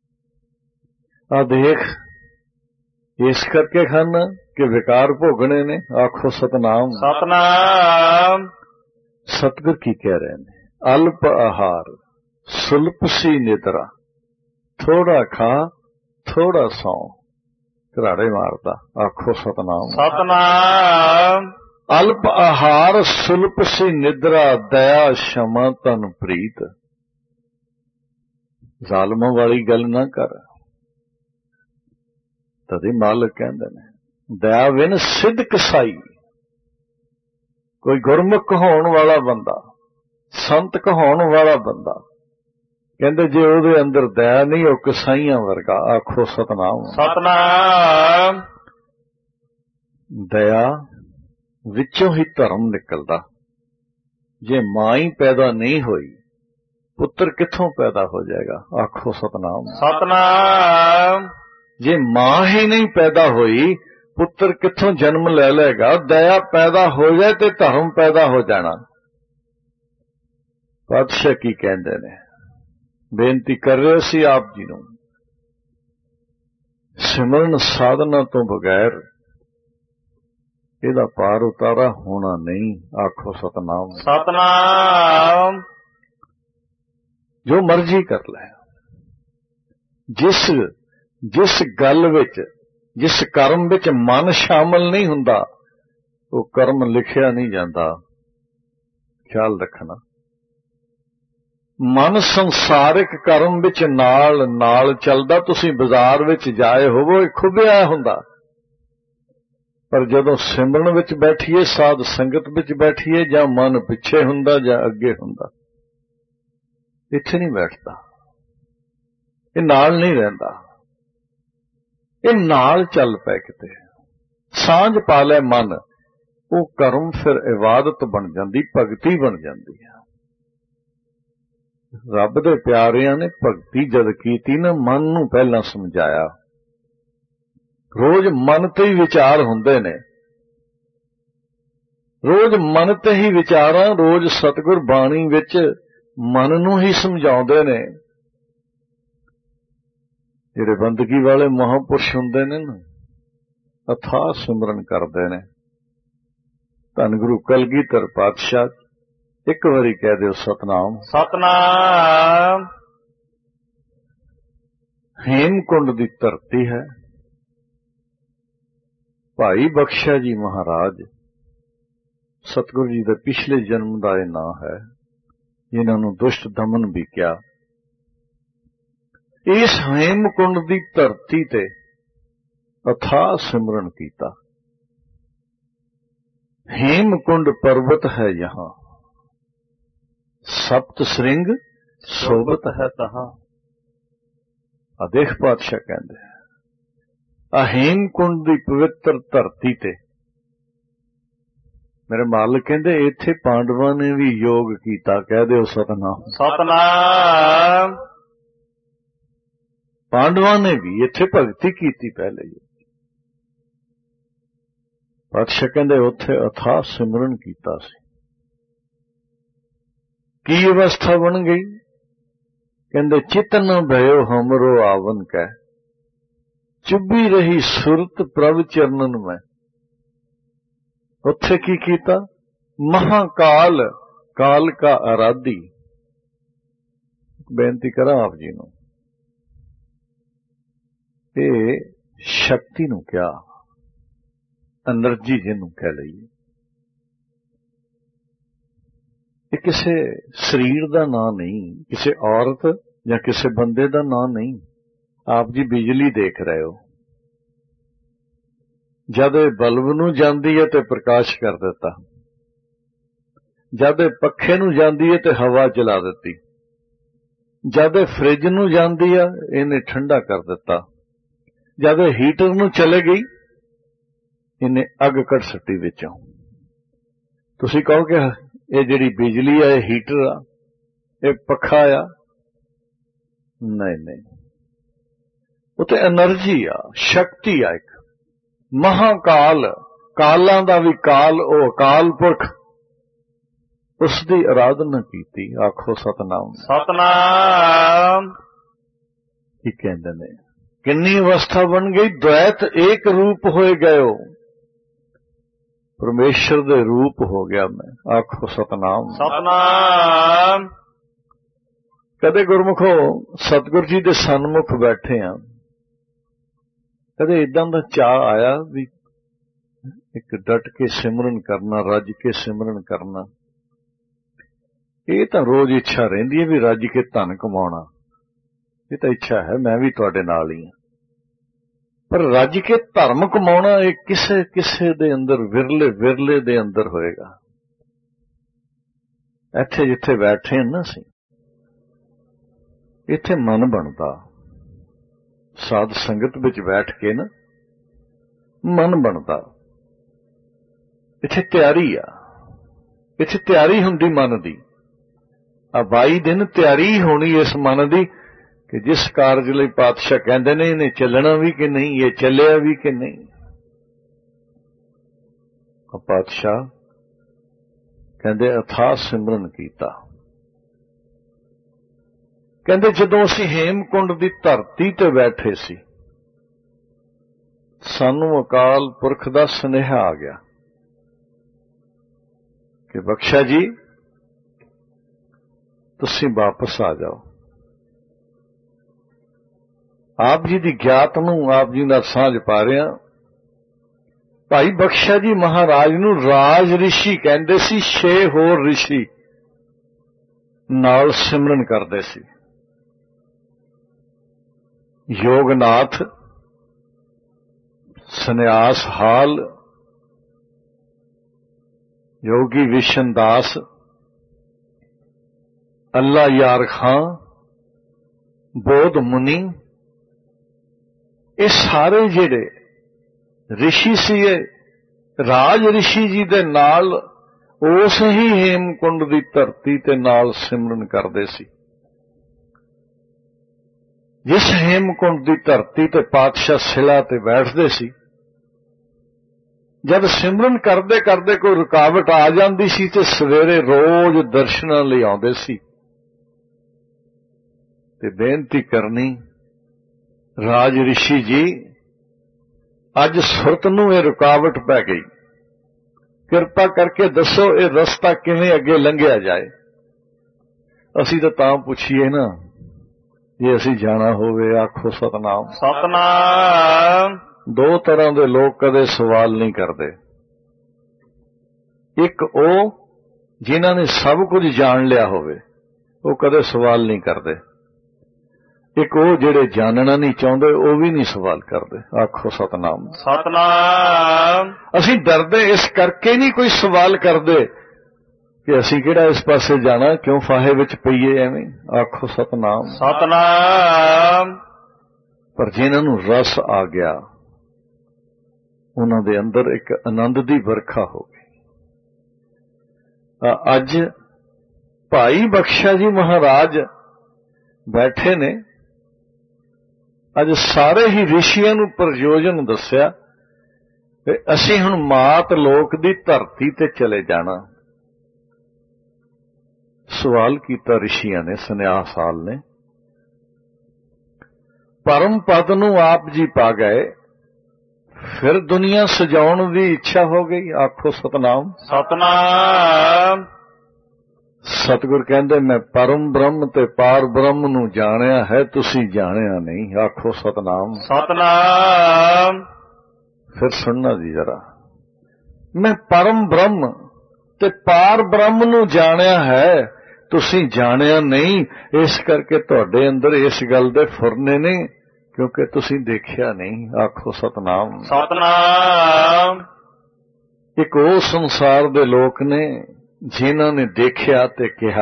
ਆ ਦੇਖ, ਇਸ ਕਰਕੇ ਖਾਣਾ ਕਿ ਵਿਕਾਰ ਭੋਗਣੇ ਨੇ। ਆਖੋ ਸਤਨਾਮ। ਸਤਨਾਮ। ਸਤਿਗੁਰ ਕੀ ਕਹਿ ਰਹੇ ਨੇ? ਅਲਪ ਆਹਾਰ ਸੁਲਪ ਸੀ ਨਿਦਰਾ, ਥੋੜਾ ਖਾ ਥੋੜਾ ਸੌ। ਘਰਾੜੇ ਮਾਰਦਾ। ਆਖੋ ਸਤਨਾਮ। ਸਤਨਾਮ। ਅਲਪ ਆਹਾਰ ਸੁਲਪ ਸੀ ਨਿਦਰਾ, ਦਇਆ ਸ਼ਮਾ ਤਨ ਪ੍ਰੀਤ। ਜ਼ਾਲਮਾਂ ਵਾਲੀ ਗੱਲ ਨਾ ਕਰ। ਤਦੇ ਮਾਲਕ ਕਹਿੰਦੇ ਨੇ ਦਇਆ ਵਿਨ ਸਿੱਧ ਕਸਾਈ। ਕੋਈ ਗੁਰਮੁਖ ਕਹਾਉਣ ਵਾਲਾ ਬੰਦਾ, ਸੰਤ ਕਹਾਉਣ ਵਾਲਾ ਬੰਦਾ, ਕਹਿੰਦੇ ਜੇ ਉਹਦੇ ਅੰਦਰ ਦਇਆ ਨਹੀਂ, ਉਹ ਕਸਾਈਆਂ ਵਰਗਾ। ਆਖੋ ਸਤਨਾਮ। ਸਤਨਾਮ। ਦਇਆ ਵਿੱਚੋਂ ਹੀ ਧਰਮ ਨਿਕਲਦਾ। ਜੇ ਮਾਂ ਹੀ ਪੈਦਾ ਨਹੀਂ ਹੋਈ, ਪੁੱਤਰ ਕਿੱਥੋਂ ਪੈਦਾ ਹੋ ਜਾਏਗਾ? ਆਖੋ ਸਤਨਾਮ। ਸਤਨਾਮ। ਜੇ ਮਾਂ ਹੀ ਨਹੀਂ ਪੈਦਾ ਹੋਈ, ਪੁੱਤਰ ਕਿੱਥੋਂ ਜਨਮ ਲੈ ਲਏਗਾ? ਦਇਆ ਪੈਦਾ ਹੋ ਜਾਏ ਤੇ ਧਰਮ ਪੈਦਾ ਹੋ ਜਾਣਾ। ਪਾਤਸ਼ਾਹ ਕੀ ਕਹਿੰਦੇ ਨੇ? ਬੇਨਤੀ ਕਰ ਰਹੇ ਸੀ ਆਪ ਜੀ ਨੂੰ, ਸਿਮਰਨ ਸਾਧਨਾ ਤੋਂ ਬਗੈਰ ਇਹਦਾ ਪਾਰ ਉਤਾਰਾ ਹੋਣਾ ਨਹੀਂ। ਆਖੋ ਸਤਨਾਮ। ਸਤਨਾਮ। ਜੋ ਮਰਜ਼ੀ ਕਰ ਲੈ, ਜਿਸ ਗੱਲ ਵਿੱਚ, ਜਿਸ ਕਰਮ ਵਿੱਚ ਮਨ ਸ਼ਾਮਲ ਨਹੀਂ ਹੁੰਦਾ, ਉਹ ਕਰਮ ਲਿਖਿਆ ਨਹੀਂ ਜਾਂਦਾ। ਖਿਆਲ ਰੱਖਣਾ। ਮਨ ਸੰਸਾਰਿਕ ਕਰਮ ਵਿੱਚ ਨਾਲ ਨਾਲ ਚੱਲਦਾ। ਤੁਸੀਂ ਬਾਜ਼ਾਰ ਵਿੱਚ ਜਾਏ ਹੋਵੋ, ਇਹ ਖੁੱਬਿਆ ਹੁੰਦਾ, ਪਰ ਜਦੋਂ ਸਿਮਰਨ ਵਿੱਚ ਬੈਠੀਏ, ਸਾਧ ਸੰਗਤ ਵਿੱਚ ਬੈਠੀਏ, ਜਾਂ ਮਨ ਪਿੱਛੇ ਹੁੰਦਾ ਜਾਂ ਅੱਗੇ ਹੁੰਦਾ, ਇੱਥੇ ਨਹੀਂ ਬੈਠਦਾ, ਇਹ ਨਾਲ ਨਹੀਂ ਰਹਿੰਦਾ, ਇਹ ਨਾਲ ਚੱਲ ਪੈ ਕਿਤੇ, ਸਾਂਝ ਪਾ ਲੈ ਮਨ। ਉਹ ਕਰਮ ਫਿਰ ਇਬਾਦਤ ਬਣ ਜਾਂਦੀ, ਭਗਤੀ ਬਣ ਜਾਂਦੀ ਹੈ। ਰੱਬ ਦੇ ਪਿਆਰਿਆਂ ਨੇ ਭਗਤੀ ਜਦ ਕੀਤੀ ਨਾ, ਮਨ ਨੂੰ ਪਹਿਲਾਂ ਸਮਝਾਇਆ। ਰੋਜ਼ ਮਨ ਤੇ ਹੀ ਵਿਚਾਰ ਹੁੰਦੇ ਨੇ, ਰੋਜ਼ ਮਨ ਤੇ ਹੀ ਵਿਚਾਰਾਂ, ਰੋਜ਼ ਸਤਿਗੁਰ ਬਾਣੀ ਵਿੱਚ ਮਨ ਨੂੰ ਹੀ ਸਮਝਾਉਂਦੇ ਨੇ। ਜਿਹੜੇ ਬੰਦਗੀ ਵਾਲੇ ਮਹਾਂਪੁਰਸ਼ ਹੁੰਦੇ ਨੇ ਨਾ, ਅਥਾਹ ਸਿਮਰਨ ਕਰਦੇ ਨੇ। ਧੰਨ ਗੁਰੂ ਕਲਗੀਧਰ ਪਾਤਸ਼ਾਹ, ਇੱਕ ਵਾਰੀ ਕਹਿ ਦਿਓ ਸਤਨਾਮ। ਸਤਨਾਮ। ਹੇਮਕੁੰਡ ਦੀ ਧਰਤੀ ਹੈ। ਭਾਈ ਬਖਸ਼ਾ ਜੀ ਮਹਾਰਾਜ ਸਤਿਗੁਰੂ ਜੀ ਦੇ ਪਿਛਲੇ ਜਨਮ ਦਾ ਇਹ ਨਾਂ ਹੈ, ਜਿਨ੍ਹਾਂ ਨੂੰ ਦੁਸ਼ਟ ਦਮਨ ਵੀ ਕਿਹਾ। ਇਸ ਹੇਮਕੁੰਡ ਦੀ ਧਰਤੀ ਤੇ ਅਥਾਹ ਸਿਮਰਨ ਕੀਤਾ। हेमकुंड पर्वत है यहाँ, सप्त श्रृंग सोबत है तहाँ। देख पातशाह कहते आ हेमकुंड की पवित्र धरती ते मेरे मालिक कहते इत्थे पांडवां ने भी योग कीता। कह दो सतनाम। सतनाम। पांडवां ने भी इत्थे भगती कीती पहले। पातशाह कहते उत्थे अथाह सिमरन कीता सी। की अवस्था बन गई? कहते चित न भयो हमरो आवन कह, चुभी रही सुरत प्रभ चरणन में। उत्थे की कीता? महाकाल, काल का आराधी। बेनती करा आप जी नूं, ये शक्ति नूं क्या, एनर्जी जिन्हों कह लईए, ये किसी शरीर का नां नहीं, किसी औरत या किसी बंदे का नां नहीं। आप जी बिजली देख रहे हो, जद बल्ब नूं जांदी है तो प्रकाश कर देता, जद पखे नूं जांदी है तो हवा चला देती, जद फ्रिज नूं जांदी है इन्हें ठंडा कर दिता, जद हीटर नूं चले गई इन्हें अग कट सट्टी विचों। तुसीं कहो कि ये जिहड़ी बिजली है हीटर आ, ये पखा आ? नहीं नहीं, वो तो एनर्जी आ, शक्ति आ, एक महाकाल, कालां दा भी काल, ओ अकाल पुरख, उसकी आराधना कीती। आखो सतनाम। सतनाम। की कहंदे ने किन्नी अवस्था बन गई? द्वैत एक रूप होए गयो, परमेश्वर दे रूप हो गया मैं। आखो सतनाम। सतनाम। कदे गुरमुखो सतगुर जी दे सन्मुख बैठे हैं, कदे इदां दा चाह आया भी एक डट के सिमरन करना, रज के सिमरन करना? ये तो रोज इच्छा रहिंदी है भी रज के धन कमाउणा, ये तो इच्छा है, मैं भी तुहाडे नाल ही हां। पर रज के धर्म कमाउणा ये किसे किसे दे अंदर विरले विरले दे अंदर होएगा। इत्थे जिथे बैठे हैं ना सी, इत्थे मन बनता, साध संगत विच बैठ के ना मन बनता। इत्थे तैयारी आ, इत्थे तैयारी हुंदी मन दी। 22 दिन तैयारी होनी इस मन दी कि जिस कारज लई पातशाह कहंदे ने इन्हें चलना भी कि नहीं, ये चलिया भी कि नहीं। पातशाह कहंदे अथाह सिमरन कीता। कहंदे जदों असीं हेमकुंड दी धरती ते बैठे सी, सानू अकाल पुरख दा सुनेहा आ गया कि बख्शा जी तुसीं वापस आ जाओ। आप जी की ज्ञात नूं आप जी नाल सांझ पा रहे हां। भाई बख्शा जी महाराज नूं राज ऋषि कहंदे सी, 6 होर ऋषि नाल सिमरन करदे सी। योगनाथ, सन्यास हाल, योगी विशन दास, अल्लाह यार खां, बोध मुनि, ये सारे जिहड़े ऋषि सी राज ऋषि जी दे नाल उस ही हेमकुंड की धरती ते नाल सिमरन करदे सी। जिस हेमकुंड की धरती ते पातशाह सिला ते बैठदे सी, ਜਦ ਸਿਮਰਨ ਕਰਦੇ ਕਰਦੇ ਕੋਈ ਰੁਕਾਵਟ ਆ ਜਾਂਦੀ ਸੀ ਤੇ ਸਵੇਰੇ ਰੋਜ਼ ਦਰਸ਼ਨਾਂ ਲਈ ਆਉਂਦੇ ਸੀ ਤੇ ਬੇਨਤੀ ਕਰਨੀ, ਰਾਜ ਰਿਸ਼ੀ ਜੀ ਅੱਜ ਸੁਰਤ ਨੂੰ ਇਹ ਰੁਕਾਵਟ ਪੈ ਗਈ, ਕਿਰਪਾ ਕਰਕੇ ਦੱਸੋ ਇਹ ਰਸਤਾ ਕਿਵੇਂ ਅੱਗੇ ਲੰਘਿਆ ਜਾਏ। ਅਸੀਂ ਤਾਂ ਪੁੱਛੀਏ ਨਾ, ਜੇ ਅਸੀਂ ਜਾਣਾ ਹੋਵੇ ਆਖੋ ਸਤਨਾਮ। ਸਤਨਾਮ। ਦੋ ਤਰ੍ਹਾਂ ਦੇ ਲੋਕ ਕਦੇ ਸਵਾਲ ਨਹੀਂ ਕਰਦੇ। ਇੱਕ ਉਹ ਜਿਨ੍ਹਾਂ ਨੇ ਸਭ ਕੁਝ ਜਾਣ ਲਿਆ ਹੋਵੇ, ਉਹ ਕਦੇ ਸਵਾਲ ਨਹੀਂ ਕਰਦੇ। ਇੱਕ ਉਹ ਜਿਹੜੇ ਜਾਣਨਾ ਨਹੀਂ ਚਾਹੁੰਦੇ, ਉਹ ਵੀ ਨਹੀਂ ਸਵਾਲ ਕਰਦੇ। ਆਖੋ ਸਤਨਾਮ। ਸਤਨਾਮ। ਅਸੀਂ ਡਰਦੇ ਇਸ ਕਰਕੇ ਨਹੀਂ ਕੋਈ ਸਵਾਲ ਕਰਦੇ ਕਿ ਅਸੀਂ ਕਿਹੜਾ ਇਸ ਪਾਸੇ ਜਾਣਾ, ਕਿਉਂ ਫਾਹੇ ਵਿੱਚ ਪਈਏ ਐਵੇਂ। ਆਖੋ ਸਤਨਾਮ। ਸਤਨਾਮ। ਪਰ ਜਿਨ੍ਹਾਂ ਨੂੰ ਰਸ ਆ ਗਿਆ, ਉਹਨਾਂ ਦੇ ਅੰਦਰ ਇੱਕ ਆਨੰਦ ਦੀ ਵਰਖਾ ਹੋ ਗਈ। ਅੱਜ ਭਾਈ ਬਖਸ਼ਾ ਜੀ ਮਹਾਰਾਜ ਬੈਠੇ ਨੇ, ਅੱਜ ਸਾਰੇ ਹੀ ਰਿਸ਼ੀਆਂ ਨੂੰ ਪ੍ਰਯੋਜਨ ਦੱਸਿਆ ਕਿ ਅਸੀਂ ਹੁਣ ਮਾਤ ਲੋਕ ਦੀ ਧਰਤੀ ਤੇ ਚਲੇ ਜਾਣਾ। ਸਵਾਲ ਕੀਤਾ ਰਿਸ਼ੀਆਂ ਨੇ, ਸੰਨਿਆਸਾਲ ਨੇ, ਪਰਮ ਪਦ ਨੂੰ ਆਪ ਜੀ ਪਾ ਗਏ, ਫਿਰ ਦੁਨੀਆ ਸਜਾਉਣ ਦੀ ਇੱਛਾ ਹੋ ਗਈ। ਆਖੋ ਸਤਨਾਮ। ਸਤਨਾਮ। ਸਤਿਗੁਰ ਕਹਿੰਦੇ ਮੈਂ ਪਰਮ ਬ੍ਰਹਮ ਤੇ ਪਾਰ ਬ੍ਰਹਮ ਨੂੰ ਜਾਣਿਆ ਹੈ, ਤੁਸੀਂ ਜਾਣਿਆ ਨਹੀਂ। ਆਖੋ ਸਤਨਾਮ। ਸਤਨਾਮ। ਫਿਰ ਸੁਣਨਾ ਜੀ ਜਰਾ, ਮੈਂ ਪਰਮ ਬ੍ਰਹਮ ਤੇ ਪਾਰ ਬ੍ਰਹਮ ਨੂੰ ਜਾਣਿਆ ਹੈ, ਤੁਸੀਂ ਜਾਣਿਆ ਨਹੀਂ। ਇਸ ਕਰਕੇ ਤੁਹਾਡੇ ਅੰਦਰ ਇਸ ਗੱਲ ਦੇ ਫੁਰਨੇ ਨੇ, ਕਿਉਂਕਿ ਤੁਸੀਂ ਦੇਖਿਆ ਨਹੀਂ। ਆਖੋ ਸਤਨਾਮ। ਸਤਨਾਮ। ਇੱਕ ਉਹ ਸੰਸਾਰ ਦੇ ਲੋਕ ਨੇ ਜਿਨ੍ਹਾਂ ਨੇ ਦੇਖਿਆ ਤੇ ਕਿਹਾ,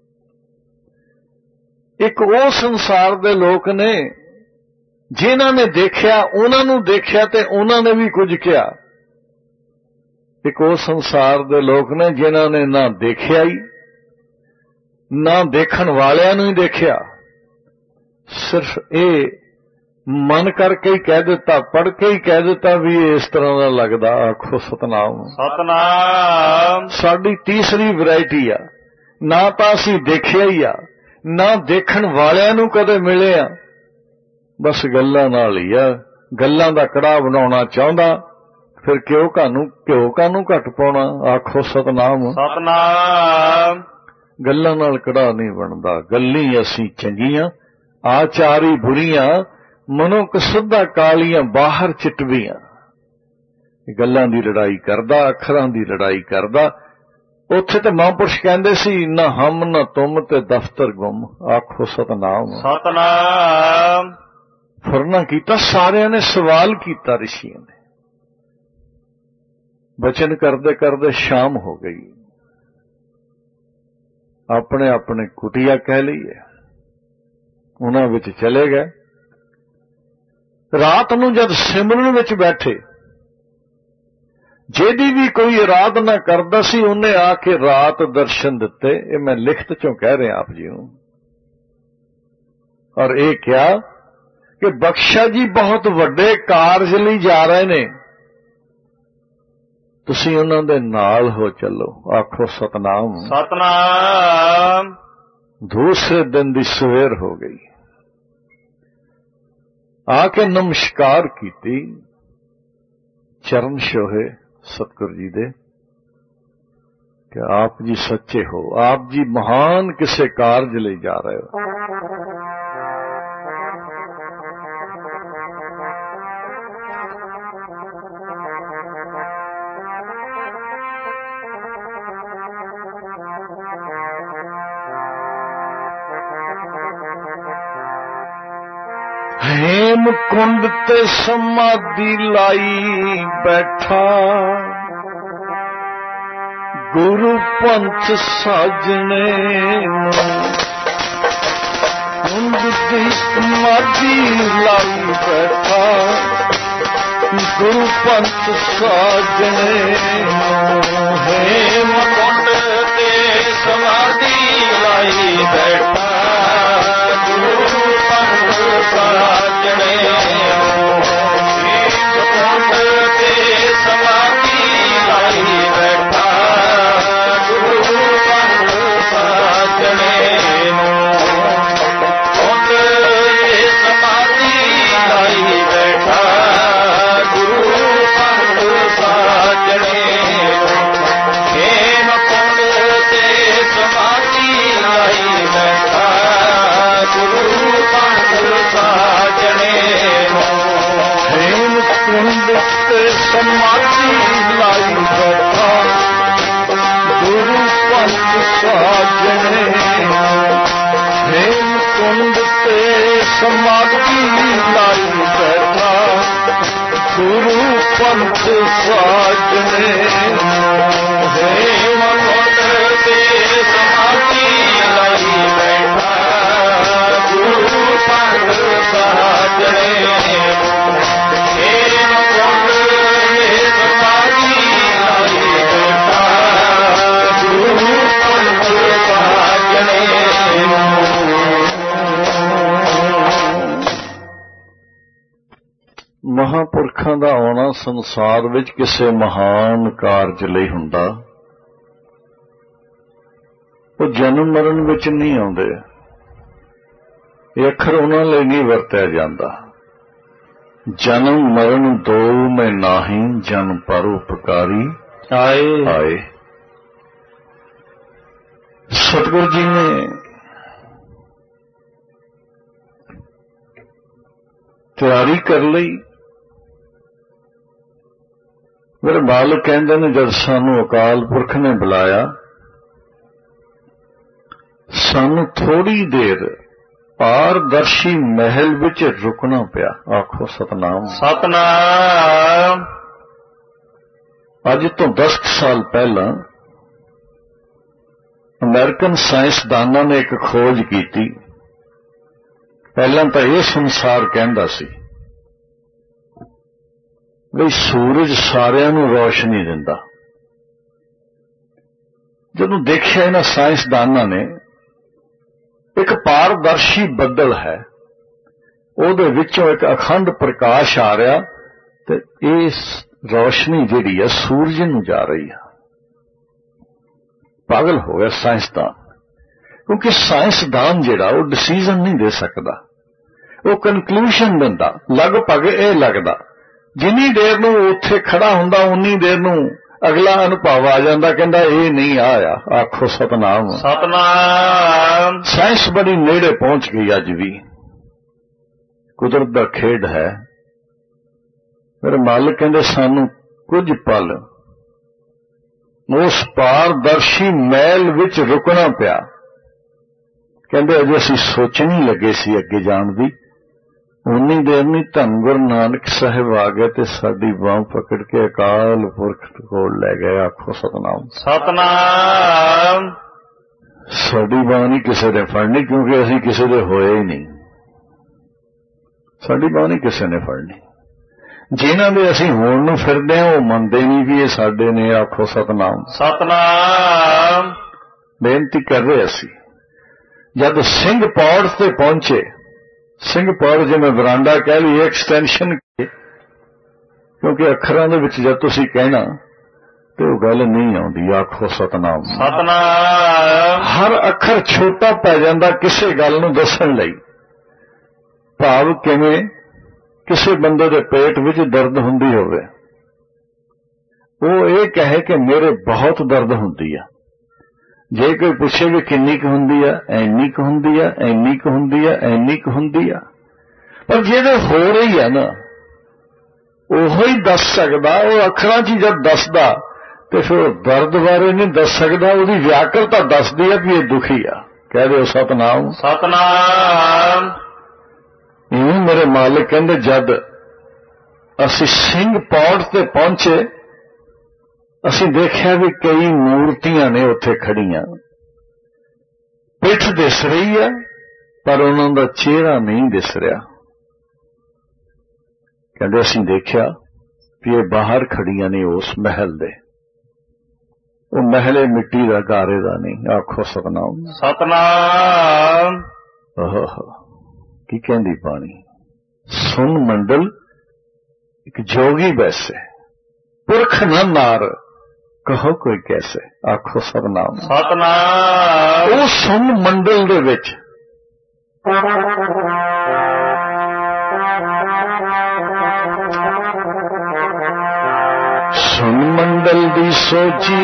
ਇੱਕ ਉਹ ਸੰਸਾਰ ਦੇ ਲੋਕ ਨੇ ਜਿਨ੍ਹਾਂ ਨੇ ਦੇਖਿਆ, ਉਹਨਾਂ ਨੂੰ ਦੇਖਿਆ ਤੇ ਉਹਨਾਂ ਨੇ ਵੀ ਕੁਝ ਕਿਹਾ। ਇੱਕ ਉਹ ਸੰਸਾਰ ਦੇ ਲੋਕ ਨੇ ਜਿਨ੍ਹਾਂ ਨੇ ਨਾ ਦੇਖਿਆ ਹੀ, ਨਾ ਦੇਖਣ ਵਾਲਿਆਂ ਨੂੰ ਹੀ ਦੇਖਿਆ, ਸਿਰਫ ਇਹ ਮਨ ਕਰਕੇ ਹੀ ਕਹਿ ਦਿੱਤਾ, ਪੜ੍ਹ ਕੇ ਹੀ ਕਹਿ ਦਿੱਤਾ ਵੀ ਇਹ ਇਸ ਤਰ੍ਹਾਂ ਦਾ ਲੱਗਦਾ। ਆਖੋ ਸਤਨਾਮ। ਸਤਨਾਮ। ਸਾਡੀ ਤੀਸਰੀ ਵੈਰਾਈਟੀ ਆ, ਨਾ ਤਾਂ ਅਸੀਂ ਦੇਖਿਆ ਹੀ ਆ, ਨਾ ਦੇਖਣ ਵਾਲਿਆਂ ਨੂੰ ਕਦੇ ਮਿਲੇ ਆ, ਬਸ ਗੱਲਾਂ ਨਾਲ ਹੀ ਆ। ਗੱਲਾਂ ਦਾ ਕੜਾਹ ਬਣਾਉਣਾ ਚਾਹੁੰਦਾ, ਫਿਰ ਘਿਓ ਕਾਨੂੰ ਘੱਟ ਪਾਉਣਾ। ਆਖੋ ਸਤਨਾਮ। ਸਤਨਾਮ। ਗੱਲਾਂ ਨਾਲ ਕੜਾਹ ਨਹੀਂ ਬਣਦਾ। ਗੱਲੀ ਅਸੀਂ ਚੰਗੀਆਂ, ਆਚਾਰੀ ਬੁਰੀਆਂ, ਮਨੁੱਖ ਸਿੱਧਾ ਕਾਲੀਆਂ, ਬਾਹਰ ਚਿੱਟਵੀਆਂ। ਗੱਲਾਂ ਦੀ ਲੜਾਈ ਕਰਦਾ, ਅੱਖਰਾਂ ਦੀ ਲੜਾਈ ਕਰਦਾ। ਉੱਥੇ ਤੇ ਮਹਾਂਪੁਰਸ਼ ਕਹਿੰਦੇ ਸੀ, ਨਾ ਹਮ ਨਾ ਤੁਮ ਤੇ ਦਫ਼ਤਰ ਗੁੰਮ। ਆਖੋ ਸਤਨਾਮ। ਸਤਨਾਮ। ਫੁਰਨਾ ਕੀਤਾ, ਸਾਰਿਆਂ ਨੇ ਸਵਾਲ ਕੀਤਾ ਰਿਸ਼ੀਆਂ ਨੇ। ਬਚਨ ਕਰਦੇ ਕਰਦੇ ਸ਼ਾਮ ਹੋ ਗਈ। ਆਪਣੇ ਆਪਣੇ ਕੁਟੀਆ ਕਹਿ ਲਈਏ, ਉਹਨਾਂ ਵਿੱਚ ਚਲੇ ਗਏ। ਰਾਤ ਨੂੰ ਜਦ ਸਿਮਰਨ ਵਿੱਚ ਬੈਠੇ, ਜਿਹਦੀ ਵੀ ਕੋਈ ਅਰਾਧਨਾ ਕਰਦਾ ਸੀ, ਉਹਨੇ ਆ ਕੇ ਰਾਤ ਦਰਸ਼ਨ ਦਿੱਤੇ। ਇਹ ਮੈਂ ਲਿਖਤ ਚੋਂ ਕਹਿ ਰਿਹਾ ਆਪ ਜੀ ਨੂੰ। ਔਰ ਇਹ ਕਿਹਾ ਕਿ ਬਖਸ਼ਾ ਜੀ ਬਹੁਤ ਵੱਡੇ ਕਾਰਜ ਲਈ ਜਾ ਰਹੇ ਨੇ, ਤੁਸੀਂ ਉਹਨਾਂ ਦੇ ਨਾਲ ਹੋ ਚੱਲੋ। ਆਖੋ ਸਤਨਾਮ। ਸਤਨਾਮ। ਦੂਸਰੇ ਦਿਨ ਦੀ ਸਵੇਰ ਹੋ ਗਈ। ਆ ਕੇ ਨਮਸਕਾਰ ਕੀਤੀ, ਚਰਨ ਛੋਹੇ ਸਤਿਗੁਰ ਜੀ ਦੇ ਕਿ ਆਪ ਜੀ ਸੱਚੇ ਹੋ, ਆਪ ਜੀ ਮਹਾਨ ਕਿਸੇ ਕਾਰਜ ਲਈ ਜਾ ਰਹੇ ਹੋ। ਹੇਮ ਕੁੰਡ ਤੇ ਸਮਾਧੀ ਲਾਈ ਬੈਠਾ, ਗੁਰੂ ਪੰਥ ਸਾਜਣੇ ਨੂੰ। ਕੁੰਡ ਦੀ ਸਮਾਧੀ ਲਾਈ ਬੈਠਾ, ਗੁਰੂ ਪੰਥ ਸਾਜਣੇ ਨੂੰ। ਹੇਮ ਕੁੰਡ ਤੇ ਸਮਾਧੀ ਲਾਈ ਬੈਠਾ, ਗੁਰੂ ਪੰਥ ਸਾਜਣੇ ਨੂੰ। ਹੇਮ ਕੁੰਡ ਤੇ ਸਮਾਧੀ समाधि लाई बैठा गुरु पंथ साजने हेम कुंड ते समाधि लाई बैठा गुरु पंथ साजने हेम कुंड ते समाधि लाई बैठा गुरु पंथ साजने। ਮਹਾਂਪੁਰਖਾਂ ਦਾ ਆਉਣਾ ਸੰਸਾਰ ਵਿੱਚ ਕਿਸੇ ਮਹਾਨ ਕਾਰਜ ਲਈ ਹੁੰਦਾ। ਉਹ ਜਨਮ ਮਰਨ ਵਿੱਚ ਨਹੀਂ ਆਉਂਦੇ। ਇਹ ਅੱਖਰ ਉਹਨਾਂ ਲਈ ਨਹੀਂ ਵਰਤਿਆ ਜਾਂਦਾ। ਜਨਮ ਮਰਨ ਦੋ ਮੈਂ ਨਾਹੀਂ ਜਨ ਪਰ ਉਪਕਾਰੀ ਆਏ ਆਏ। ਸਤਿਗੁਰੂ ਜੀ ਨੇ ਤਿਆਰੀ ਕਰ ਲਈ। ਮੇਰੇ ਮਾਲਕ ਕਹਿੰਦੇ ਨੇ ਜਦ ਸਾਨੂੰ ਅਕਾਲ ਪੁਰਖ ਨੇ ਬੁਲਾਇਆ, ਸਾਨੂੰ ਥੋੜੀ ਦੇਰ ਪਾਰਦਰਸ਼ੀ ਮਹਿਲ ਵਿੱਚ ਰੁਕਣਾ ਪਿਆ। ਆਖੋ ਸਤਨਾਮ ਸਤਨਾਮ। ਅੱਜ ਤੋਂ 10 ਸਾਲ ਪਹਿਲਾਂ ਅਮਰੀਕਨ ਸਾਇੰਸਦਾਨਾਂ ਨੇ ਇੱਕ ਖੋਜ ਕੀਤੀ। ਪਹਿਲਾਂ ਤਾਂ ਇਹ ਸੰਸਾਰ ਕਹਿੰਦਾ ਸੀ ਵੀ ਸੂਰਜ ਸਾਰਿਆਂ ਨੂੰ ਰੌਸ਼ਨੀ ਦਿੰਦਾ। ਜਦੋਂ ਦੇਖਿਆ ਇਹਨਾਂ ਸਾਇੰਸਦਾਨਾਂ ਨੇ ਇੱਕ ਪਾਰਦਰਸ਼ੀ ਬੱਦਲ ਹੈ, ਉਹਦੇ ਵਿੱਚੋਂ ਇੱਕ ਅਖੰਡ ਪ੍ਰਕਾਸ਼ ਆ ਰਿਹਾ ਤੇ ਇਹ ਰੌਸ਼ਨੀ ਜਿਹੜੀ ਹੈ ਸੂਰਜ ਨੂੰ ਜਾ ਰਹੀ ਹੈ। ਪਾਗਲ ਹੋ ਗਿਆ ਸਾਇੰਸਦਾਨ, ਕਿਉਂਕਿ ਸਾਇੰਸਦਾਨ ਜਿਹੜਾ ਉਹ ਡਿਸੀਜ਼ਨ ਨਹੀਂ ਦੇ ਸਕਦਾ, ਉਹ ਕਨਕਲੂਸ਼ਨ ਦਿੰਦਾ। ਲਗਭਗ ਇਹ ਲੱਗਦਾ ਜਿੰਨੀ ਦੇਰ ਨੂੰ ਉੱਥੇ ਖੜਾ ਹੁੰਦਾ ਉਨੀ ਦੇਰ ਨੂੰ ਅਗਲਾ ਅਨੁਭਵ ਆ ਜਾਂਦਾ, ਕਹਿੰਦਾ ਇਹ ਨਹੀਂ ਆਇਆ। ਆਖੋ ਸਤਨਾਮ ਸਤਨਾਮ। ਸਾਇੰਸ ਬੜੀ ਨੇੜੇ ਪਹੁੰਚ ਗਈ ਅੱਜ ਵੀ। ਕੁਦਰਤ ਦਾ ਖੇਡ ਹੈ। ਮੇਰੇ ਮਾਲਕ ਕਹਿੰਦੇ ਸਾਨੂੰ ਕੁਝ ਪਲ ਉਸ ਪਾਰਦਰਸ਼ੀ ਮਹਿਲ ਵਿੱਚ ਰੁਕਣਾ ਪਿਆ। ਕਹਿੰਦੇ ਅਜੇ ਅਸੀਂ ਸੋਚਣ ਹੀ ਲੱਗੇ ਸੀ ਅੱਗੇ ਜਾਣ ਦੀ, ਉਨੀ ਦੇਰ ਨਹੀਂ ਧੰਨ ਗੁਰੂ ਨਾਨਕ ਸਾਹਿਬ ਆ ਗਏ ਤੇ ਸਾਡੀ ਬਾਂਹ ਪਕੜ ਕੇ ਅਕਾਲ ਪੁਰਖ ਕੋਲ ਲੈ ਗਏ। ਆਖੋ ਸਤਨਾਮ ਸਤਨਾਮ। ਸਾਡੀ ਬਾਂਹ ਨਹੀਂ ਕਿਸੇ ਨੇ ਫੜਨੀ, ਕਿਉਂਕਿ ਅਸੀਂ ਕਿਸੇ ਦੇ ਹੋਏ ਹੀ ਨਹੀਂ। ਸਾਡੀ ਬਾਂਹ ਨਹੀਂ ਕਿਸੇ ਨੇ ਫੜਨੀ। ਜਿਨ੍ਹਾਂ ਦੇ ਅਸੀਂ ਹੋਣ ਨੂੰ ਫਿਰਦੇ ਹਾਂ ਉਹ ਮੰਨਦੇ ਨਹੀਂ ਵੀ ਇਹ ਸਾਡੇ ਨੇ। ਆਖੋ ਸਤਨਾਮ ਸਤਨਾਮ। ਬੇਨਤੀ ਕਰ ਰਹੇ ਅਸੀਂ ਜਦ ਸਿੰਘ ਪੌੜ ਤੇ ਪਹੁੰਚੇ, ਸਿੰਘ ਪੌੜ ਜਿਵੇਂ ਬਰਾਂਡਾ ਕਹਿ ਲਈ, ਐਕਸਟੈਂਸ਼ਨ, ਕਿਉਂਕਿ ਅੱਖਰਾਂ ਦੇ ਵਿੱਚ ਜਦ ਤੁਸੀਂ ਕਹਿਣਾ ਤੇ ਉਹ ਗੱਲ ਨਹੀਂ ਆਉਂਦੀ। ਆਖੋ ਸਤਨਾਮ ਸਤਨਾਮ। ਹਰ ਅੱਖਰ ਛੋਟਾ ਪੈ ਜਾਂਦਾ ਕਿਸੇ ਗੱਲ ਨੂੰ ਦੱਸਣ ਲਈ। ਭਾਵ ਕਿਵੇਂ ਕਿਸੇ ਬੰਦੇ ਦੇ ਪੇਟ ਵਿੱਚ ਦਰਦ ਹੁੰਦੀ ਹੋਵੇ, ਉਹ ਇਹ ਕਹੇ ਕਿ ਮੇਰੇ ਬਹੁਤ ਦਰਦ ਹੁੰਦੀ ਆ। ਜੇ ਕੋਈ ਪੁੱਛੇ ਵੀ ਕਿੰਨੀ ਕੁ ਹੁੰਦੀ ਆ, ਐਨੀ ਕੁ ਹੁੰਦੀ ਆ, ਐਨੀ ਕੁ ਹੁੰਦੀ ਆ, ਐਨੀ ਕੁ ਹੁੰਦੀ ਆ। ਪਰ ਜਿਹਦੇ ਹੋ ਰਹੀ ਆ ਨਾ ਉਹੋ ਹੀ ਦੱਸ ਸਕਦਾ। ਉਹ ਅੱਖਰਾਂ 'ਚ ਜਦ ਦੱਸਦਾ ਤੇ ਫਿਰ ਦਰਦ ਬਾਰੇ ਨਹੀਂ ਦੱਸ ਸਕਦਾ, ਉਹਦੀ ਵਿਆਕਰਤਾ ਦੱਸਦੀ ਆ ਵੀ ਇਹ ਦੁਖੀ ਆ। ਕਹਿ ਦਿਓ ਸਤਨਾਮ ਸਤਨਾਮ। ਇਵੇਂ ਮੇਰੇ ਮਾਲਕ ਕਹਿੰਦੇ ਜਦ ਅਸੀਂ ਸਿੰਘ ਪੌੜ ਤੇ ਪਹੁੰਚੇ, ਅਸੀਂ ਦੇਖਿਆ ਵੀ ਕਈ ਮੂਰਤੀਆਂ ਨੇ ਉੱਥੇ ਖੜੀਆਂ। ਪਿੱਠ ਦਿਸ ਰਹੀ ਹੈ ਪਰ ਉਹਨਾਂ ਦਾ ਚਿਹਰਾ ਨਹੀਂ ਦਿਸ ਰਿਹਾ। ਕਹਿੰਦੇ ਅਸੀਂ ਦੇਖਿਆ ਵੀ ਇਹ ਬਾਹਰ ਖੜੀਆਂ ਨੇ ਉਸ ਮਹਿਲ ਦੇ। ਉਹ ਮਹਿਲ ਮਿੱਟੀ ਦਾ, ਗਾਰੇ ਦਾ ਨਹੀਂ। ਆਖੋ ਸਤਨਾਮ ਸਤਨਾਮ। ਕੀ ਕਹਿੰਦੀ ਬਾਣੀ? ਸੁਨ ਮੰਡਲ ਇੱਕ ਜੋਗੀ ਬੈਸੇ, ਪੁਰਖ ਨ ਨਾਰ ਕਹੋ ਕੋਈ ਕੈਸੇ। ਆਖੋ ਸਤਨਾਮ ਸਤਨਾਮ। ਉਹ ਸੁਨ ਮੰਡਲ ਦੇ ਵਿੱਚ ਸੁਨ ਮੰਡਲ ਦੀ ਸੋਚੀ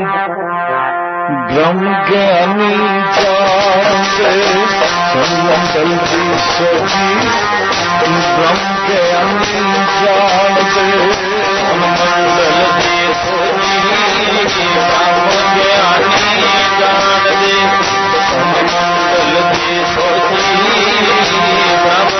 ਬ੍ਰਹਮ ਗਿਆਨੀ ਜਾਣਦੇ। ਸੁਨ ਮੰਡਲ ਦੀ ਸੋਚੀ ਬ੍ਰਹਮ ਗਿਆਨੀ ਜਾਣਦੇ। ਸੁਨ ਮੰਡਲ ਦੀ ਸੋਚੀ ਬ੍ਰਹਮ ਗਿਆਨੀ ਜਾਣਦੇ। ਸੁਨ ਮੰਡਲ ਦੀ ਸੋਚੀ ਬ੍ਰਹਮ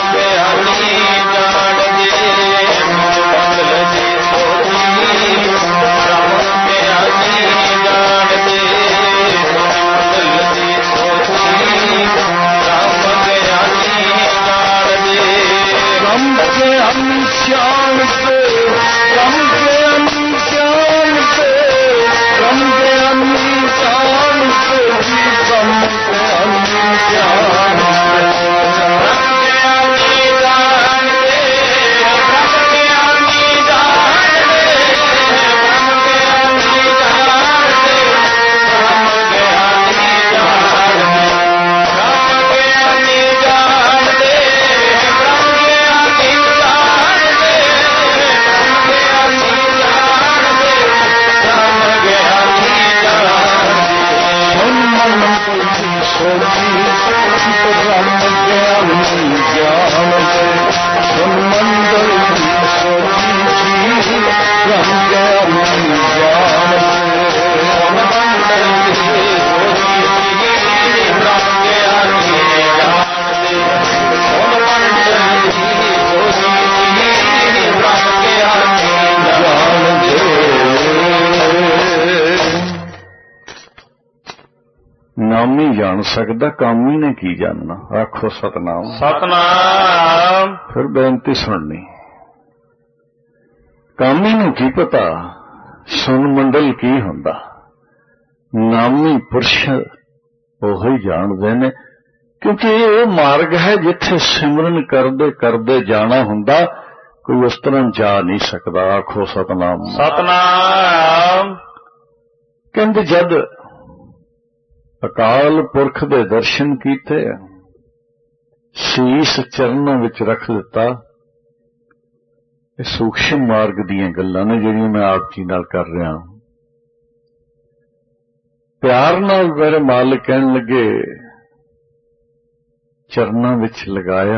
ਨਹੀਂ ਜਾਣ ਸਕਦਾ, ਕਾਮੀ ਨੇ ਕੀ ਜਾਣਨਾ। ਆਖੋ ਸਤਨਾਮ। ਸਤਨਾਮ। ਫਿਰ ਬੇਨਤੀ ਸੁਣਨੀ। ਕਾਮੀ ਨੂੰ ਕੀ ਪਤਾ ਸੁਨ ਮੰਡਲ ਕੀ ਹੁੰਦਾ, ਨਾਮੀ ਪੁਰਸ਼ ਉਹੀ ਜਾਣਦੇ ਨੇ, ਕਿਉਂਕਿ ਇਹ ਮਾਰਗ ਹੈ ਜਿੱਥੇ ਸਿਮਰਨ ਕਰਦੇ ਕਰਦੇ ਜਾਣਾ ਹੁੰਦਾ, ਕੋਈ ਉਸ ਤਰ੍ਹਾਂ ਜਾ ਨਹੀਂ ਸਕਦਾ। ਆਖੋ ਸਤਨਾਮ। ਸਤਨਾਮ। ਕਹਿੰਦੇ ਜਦ ਅਕਾਲ ਪੁਰਖ ਦੇ ਦਰਸ਼ਨ ਕੀਤੇ, ਸੀਸ ਚਰਨਾਂ ਵਿੱਚ ਰੱਖ ਦਿੱਤਾ। ਇਹ ਸੂਖਸ਼ਮ ਮਾਰਗ ਦੀਆਂ ਗੱਲਾਂ ਨੇ ਜਿਹੜੀਆਂ ਮੈਂ ਆਪ ਜੀ ਨਾਲ ਕਰ ਰਿਹਾ। ਪਿਆਰ ਨਾਲ ਮੇਰੇ ਮਾਲਕ ਕਹਿਣ ਲੱਗੇ, ਚਰਨਾਂ ਵਿੱਚ ਲਗਾਇਆ,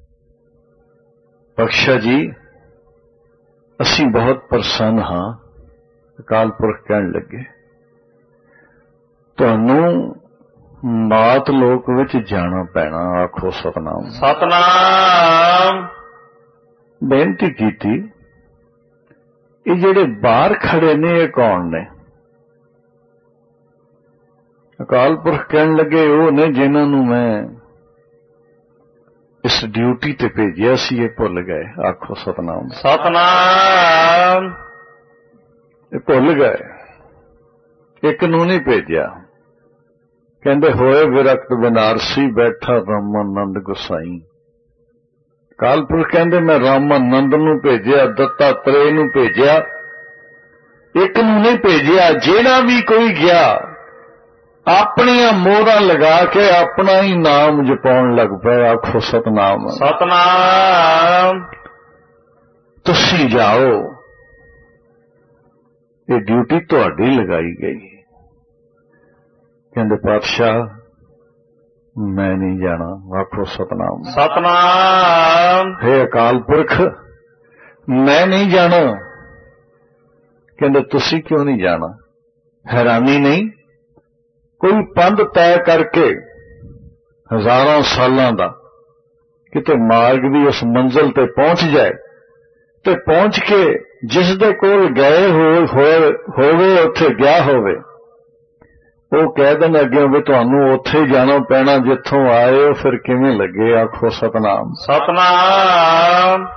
ਬਖਸ਼ਾ ਜੀ ਅਸੀਂ ਬਹੁਤ ਪ੍ਰਸੰਨ ਹਾਂ। ਅਕਾਲ ਪੁਰਖ ਕਹਿਣ ਲੱਗੇ, ਤੁਹਾਨੂੰ ਮਾਤ ਲੋਕ ਵਿੱਚ ਜਾਣਾ ਪੈਣਾ। ਆਖੋ ਸਤਨਾਮ। ਸਤਨਾਮ। ਬੇਨਤੀ ਕੀਤੀ, ਇਹ ਜਿਹੜੇ ਬਾਹਰ ਖੜੇ ਨੇ ਇਹ ਕੌਣ ਨੇ? ਅਕਾਲ ਪੁਰਖ ਕਹਿਣ ਲੱਗੇ, ਉਹ ਨੇ ਜਿਨ੍ਹਾਂ ਨੂੰ ਮੈਂ ਇਸ ਡਿਊਟੀ ਤੇ ਭੇਜਿਆ ਸੀ, ਇਹ ਭੁੱਲ ਗਏ। ਆਖੋ ਸਤਨਾਮ। ਸਤਨਾਮ। ਇਹ ਭੁੱਲ ਗਏ, ਇੱਕ ਨੂੰ ਨਹੀਂ ਭੇਜਿਆ। ਕਹਿੰਦੇ ਹੋਏ ਵਿਰਕਤ ਬਨਾਰਸੀ, ਬੈਠਾ ਰਾਮਾਨੰਦ ਗੁਸਾਈ। ਅਕਾਲ ਪੁਰਖ ਕਹਿੰਦੇ ਮੈਂ ਰਾਮਾਨੰਦ ਨੂੰ ਭੇਜਿਆ, ਦੱਤਾਤਰੇय ਨੂੰ ਭੇਜਿਆ, ਇੱਕ ਨੂੰ ਨਹੀਂ ਭੇਜਿਆ। ਜਿਹੜਾ ਵੀ ਕੋਈ ਗਿਆ ਆਪਣੀਆਂ ਮੋਹਰਾਂ ਲਗਾ ਕੇ ਆਪਣਾ ਹੀ ਨਾਮ ਜਪਾਉਣ ਲੱਗ ਪਿਆ। ਆਖੋ ਸਤਨਾਮ। ਸਤਨਾਮ। ਤੁਸੀਂ ਜਾਓ, ਇਹ ਡਿਊਟੀ ਤੁਹਾਡੀ ਲਗਾਈ ਗਈ। ਕਹਿੰਦੇ ਪਾਤਸ਼ਾਹ ਮੈਂ ਨਹੀਂ ਜਾਣਾ। ਆਖੋ ਸਤਨਾਮ। ਸਤਨਾਮ। ਹੇ ਅਕਾਲ ਪੁਰਖ ਮੈਂ ਨਹੀਂ ਜਾਣਾ। ਕਹਿੰਦੇ ਤੁਸੀਂ ਕਿਉਂ ਨਹੀਂ ਜਾਣਾ? ਹੈਰਾਨੀ ਨਹੀਂ, ਕੋਈ ਪੰਧ ਤੈਅ ਕਰਕੇ ਹਜ਼ਾਰਾਂ ਸਾਲਾਂ ਦਾ ਕਿਤੇ ਮਾਰਗ ਦੀ ਉਸ ਮੰਜ਼ਲ ਤੇ ਪਹੁੰਚ ਜਾਏ ਤੇ ਪਹੁੰਚ ਕੇ ਜਿਸ ਦੇ ਕੋਲ ਗਏ ਹੋਵੇ ਉੱਥੇ ਗਿਆ ਹੋਵੇ, ਉਹ ਕਹਿ ਦੇਣ ਅੱਗੇ ਵੀ ਤੁਹਾਨੂੰ ਉੱਥੇ ਹੀ ਜਾਣਾ ਪੈਣਾ ਜਿੱਥੋਂ ਆਏ ਹੋ, ਫਿਰ ਕਿਵੇਂ ਲੱਗੇ? ਆਖੋ ਸਤਨਾਮ। ਸਤਨਾਮ।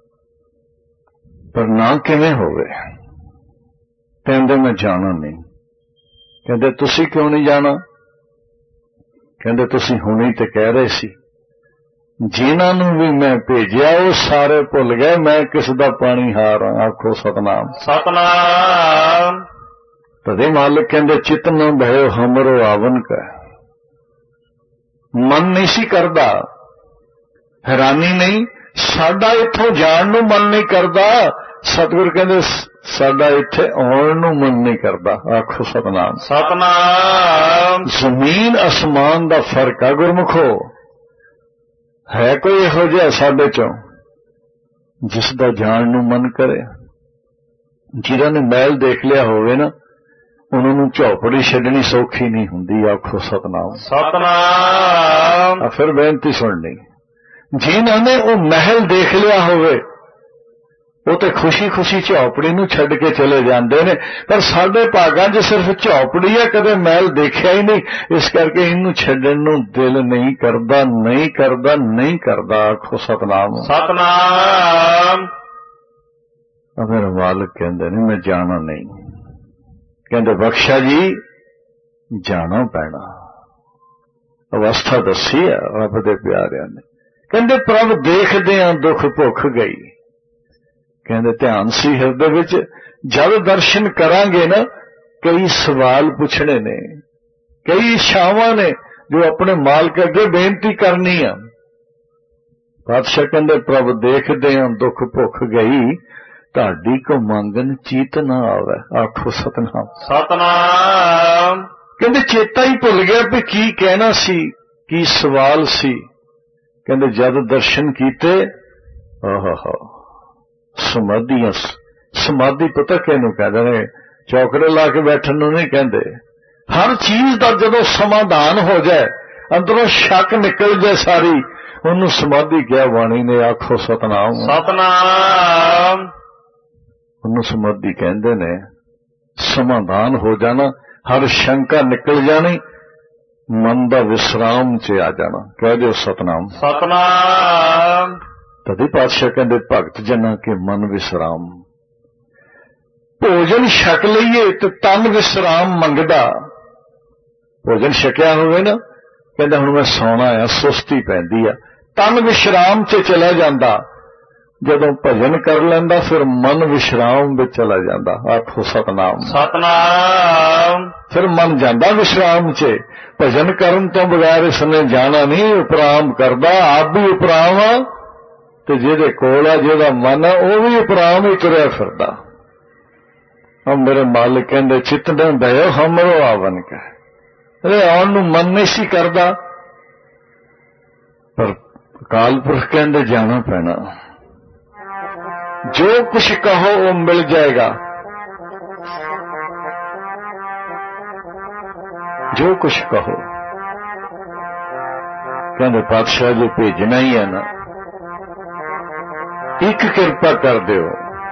ਪਰ ਨਾ ਕਿਵੇਂ ਹੋਵੇ? ਕਹਿੰਦੇ ਮੈਂ ਜਾਣਾ ਨਹੀਂ। ਕਹਿੰਦੇ ਤੁਸੀਂ ਕਿਉਂ ਨਹੀਂ ਜਾਣਾ? ਕਹਿੰਦੇ ਤੁਸੀਂ ਹੁਣੇ ਤੇ ਕਹਿ ਰਹੇ ਸੀ ਜਿਨ੍ਹਾਂ ਨੂੰ ਵੀ ਮੈਂ ਭੇਜਿਆ ਉਹ ਸਾਰੇ ਭੁੱਲ ਗਏ, ਮੈਂ ਕਿਸ ਦਾ ਪਾਣੀ ਹਾਰ ਹਾਂ। ਆਖੋ ਸਤਨਾਮ। ਸਤਨਾਮ। ਤਦੇ ਮਾਲਕ ਕਹਿੰਦੇ ਚਿਤ ਨ ਭਇਓ ਹਮਰੋ ਆਵਨ ਕਾ, ਮਨ ਨਹੀਂ ਸੀ ਕਰਦਾ। ਹੈਰਾਨੀ ਨਹੀਂ, ਸਾਡਾ ਇੱਥੋਂ ਜਾਣ ਨੂੰ ਮਨ ਨਹੀਂ ਕਰਦਾ। ਸਤਿਗੁਰ ਕਹਿੰਦੇ ਸਾਡਾ ਇੱਥੇ ਆਉਣ ਨੂੰ ਮਨ ਨਹੀਂ ਕਰਦਾ। ਆਖੋ ਸਤਨਾਮ। ਸਤਨਾਮ। ਜ਼ਮੀਨ ਅਸਮਾਨ ਦਾ ਫਰਕ ਆ ਗੁਰਮੁਖੋ। ਹੈ ਕੋਈ ਇਹੋ ਜਿਹਾ ਸਾਡੇ ਚੋਂ ਜਿਸ ਦਾ ਜਾਣ ਨੂੰ ਮਨ ਕਰੇ? ਜਿਹਨਾਂ ਨੇ ਮਹਿਲ ਦੇਖ ਲਿਆ ਹੋਵੇ ਨਾ, ਉਹਨਾਂ ਨੂੰ ਝੌਪੜੀ ਛੱਡਣੀ ਸੌਖੀ ਨਹੀਂ ਹੁੰਦੀ। ਆਖੋ ਸਤਨਾਮ। ਸਤਨਾਮ। ਫਿਰ ਬੇਨਤੀ ਸੁਣਨੀ, ਜਿਨ੍ਹਾਂ ਨੇ ਉਹ ਮਹਿਲ ਦੇਖ ਲਿਆ ਹੋਵੇ ਉਹ ਤੇ ਖੁਸ਼ੀ-ਖੁਸ਼ੀ ਝੌਪੜੀ ਨੂੰ ਛੱਡ ਕੇ ਚਲੇ ਜਾਂਦੇ ਨੇ, ਪਰ ਸਾਡੇ ਭਾਗਾਂ 'ਚ ਸਿਰਫ ਝੌਪੜੀ ਹੈ, ਕਦੇ ਮਹਿਲ ਦੇਖਿਆ ਹੀ ਨਹੀਂ। ਇਸ ਕਰਕੇ ਇਹਨੂੰ ਛੱਡਣ ਨੂੰ ਦਿਲ ਨਹੀਂ ਕਰਦਾ, ਨਹੀਂ ਕਰਦਾ, ਨਹੀਂ ਕਰਦਾ। ਆਖੋ ਸਤਨਾਮ। ਸਤਨਾਮ। ਫਿਰ ਮਾਲਕ ਕਹਿੰਦੇ ਨੇ ਮੈਂ ਜਾਣਾ ਨਹੀਂ। ਕਹਿੰਦੇ ਬਖਸ਼ਾ ਜੀ ਜਾਣਾ ਪੈਣਾ। ਅਵਸਥਾ ਦੱਸੀ ਹੈ ਰੱਬ ਦੇ ਪਿਆਰਿਆਂ ਨੇ। ਕਹਿੰਦੇ ਪ੍ਰਭ ਦੇਖਦਿਆਂ ਦੁੱਖ ਭੁੱਖ ਗਈ। ਕਹਿੰਦੇ ਧਿਆਨ ਸੀ ਹਿਰਦੇ ਵਿੱਚ, ਜਦ ਦਰਸ਼ਨ ਕਰਾਂਗੇ ਨਾ ਕਈ ਸਵਾਲ ਪੁੱਛਣੇ ਨੇ, ਕਈ ਇਛਾਵਾਂ ਨੇ ਜੋ ਆਪਣੇ ਮਾਲਕ ਅੱਗੇ ਬੇਨਤੀ ਕਰਨੀ ਆ। ਪਾਤਸ਼ਾਹ ਕਹਿੰਦੇ ਪ੍ਰਭ ਦੇਖਦਿਆਂ ਦੁੱਖ ਭੁੱਖ ਗਈ, ਤੁਹਾਡੀ ਕੋ ਮੰਗਨ ਚੀਤ ਨਾ ਆਵੇ। ਆਖੋ ਸਤਨਾਮ। ਸਤਨਾਮ। ਕਹਿੰਦੇ ਚੇਤਾ ਹੀ ਭੁੱਲ ਗਿਆ ਵੀ ਕੀ ਕਹਿਣਾ ਸੀ, ਕੀ ਸਵਾਲ ਸੀ। ਕਹਿੰਦੇ ਜਦ ਦਰਸ਼ਨ ਕੀਤੇ, ਆਹਾ ਸਮਾਧੀਆਂ। ਸਮਾਧੀ ਪਤਾ ਕਿਹਨੂੰ ਕਹਿੰਦੇ ਨੇ? ਚੌਕੜੇ ਲਾ ਕੇ ਬੈਠਣ ਨੂੰ ਨਹੀਂ ਕਹਿੰਦੇ। ਹਰ ਚੀਜ਼ ਦਾ ਜਦੋਂ ਸਮਾਧਾਨ ਹੋ ਜਾਏ, ਅੰਦਰੋਂ ਸ਼ੱਕ ਨਿਕਲ ਜਾਏ ਸਾਰੀ, ਉਹਨੂੰ ਸਮਾਧੀ ਕਿਹਾ ਬਾਣੀ ਨੇ। ਆਖੋ ਸਤਨਾਮ। ਸਤਨਾਮ। ਉਹਨੂੰ ਸਮਾਧੀ ਕਹਿੰਦੇ ਨੇ। ਸਮਾਧਾਨ ਹੋ ਜਾਣਾ, ਹਰ ਸ਼ੰਕਾ ਨਿਕਲ ਜਾਣੀ, मन दा विश्राम च आ जाना। कह दो सतनाम। सतनाम। तदी पातशाह कहते भगत जना के मन विश्राम। भोजन छक लईए तो तन विश्राम मंगदा। भोजन छकिया होवे ना, कहता हुण मैं सौना आ, सुस्ती पैंदी आ, तन विश्राम च चला जांदा। जदों भजन कर लैंदा फिर मन विश्राम विच चला जांदा। आखो सतनाम। सतनाम। फिर मन जांदा विश्राम च। भजन करन तो बगैर इसने जाना नहीं, उपराम करदा। आप भी उपराम आ ते जिहदे कोल आ जिहदा मन आ वो भी उपराम ही तुरिया फिरदा। अब मेरे मालिक कहंदे चित न दयो हमरो आवन के। अरे आउण नूं मन नहीं सी करदा, पर अकाल पुरख कहंदे जाना पैना। जो कुछ कहो वो मिल जाएगा, जो कुछ कहो। कहते पातशाह जी भेजना ही है ना, एक कृपा कर दो।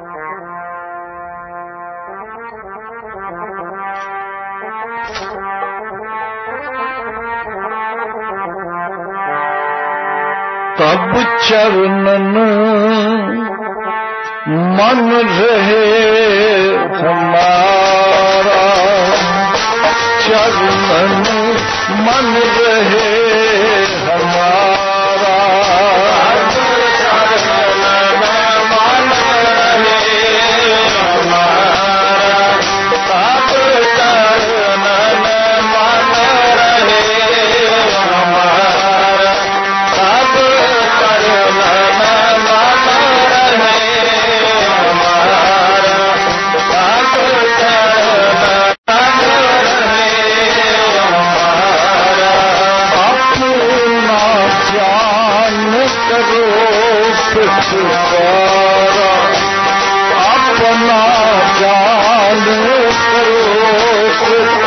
तब चरणन मन रहे हमारा, चरणन मन रहे हमारा, चरणन मन रहे हमारा, तब चरणन मन रहे हमारा, तब चरणन मन रहे अपना जान करो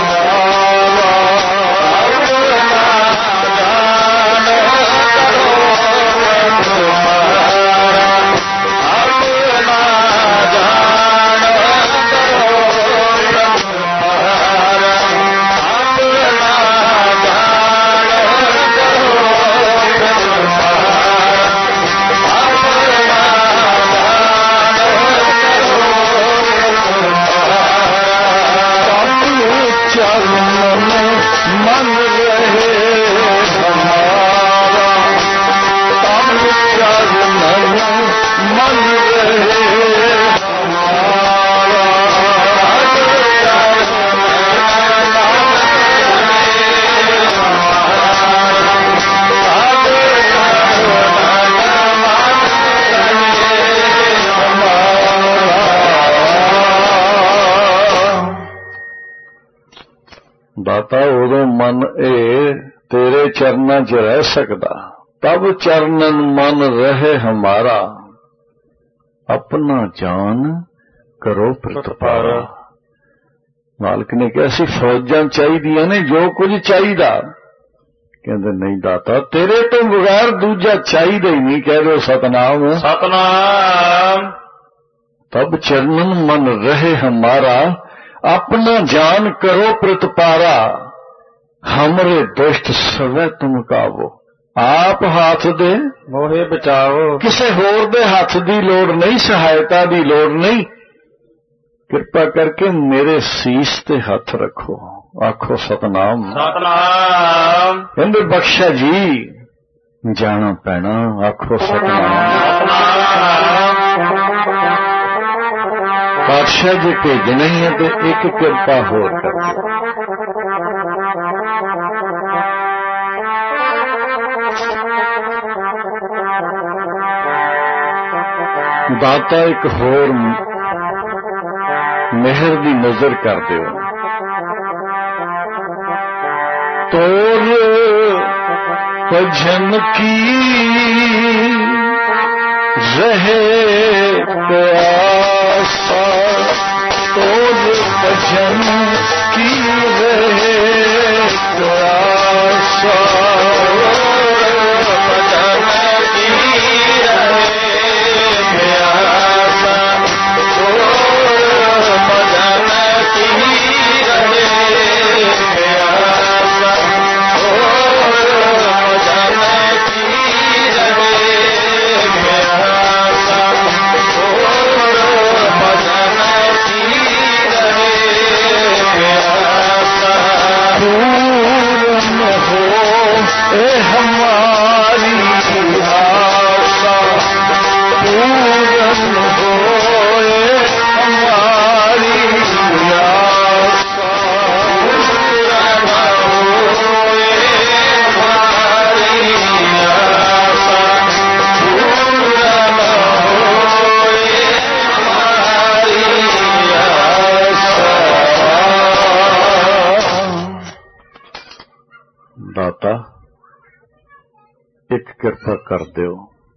दाता उदों मन तेरे चरणों च रह सकदा। तब चरणन मन रहे हमारा, अपना जान करो प्रतिपारा। मालिक ने कहा सी फौजां चाहिदियां ने, जो कुछ चाहिदा। कहंदे नहीं दाता तेरे तो बगैर दूजा चाहिदा ही नहीं। कह दो सतनाम। सतनाम। तब चरणन मन रहे हमारा, अपना जान करो प्रतिपारा। हमरे दुष्ट सवै तुम कावो, आप हाथ दे मोहे बचाओ। किसे होर दे हाथ दी लोड़ नहीं, सहायता दी लोड़ नहीं। कृपा करके मेरे सीस ते हाथ रखो। आखो सतनाम। सतनाम। कहंदे बख्शा जी जाना पैना। आखो सतनाम। पातशाह जी भेजना ही है तो एक कृपा होर कर दो। दाता एक होर मेहर दी नजर कर दो। तोर भजन की रहे प्यासा, तोर भजन की रहे प्यासा, भजन की रहे प्यासा, तोर भजन की रहे प्यासा, एक कृपा कर दियो,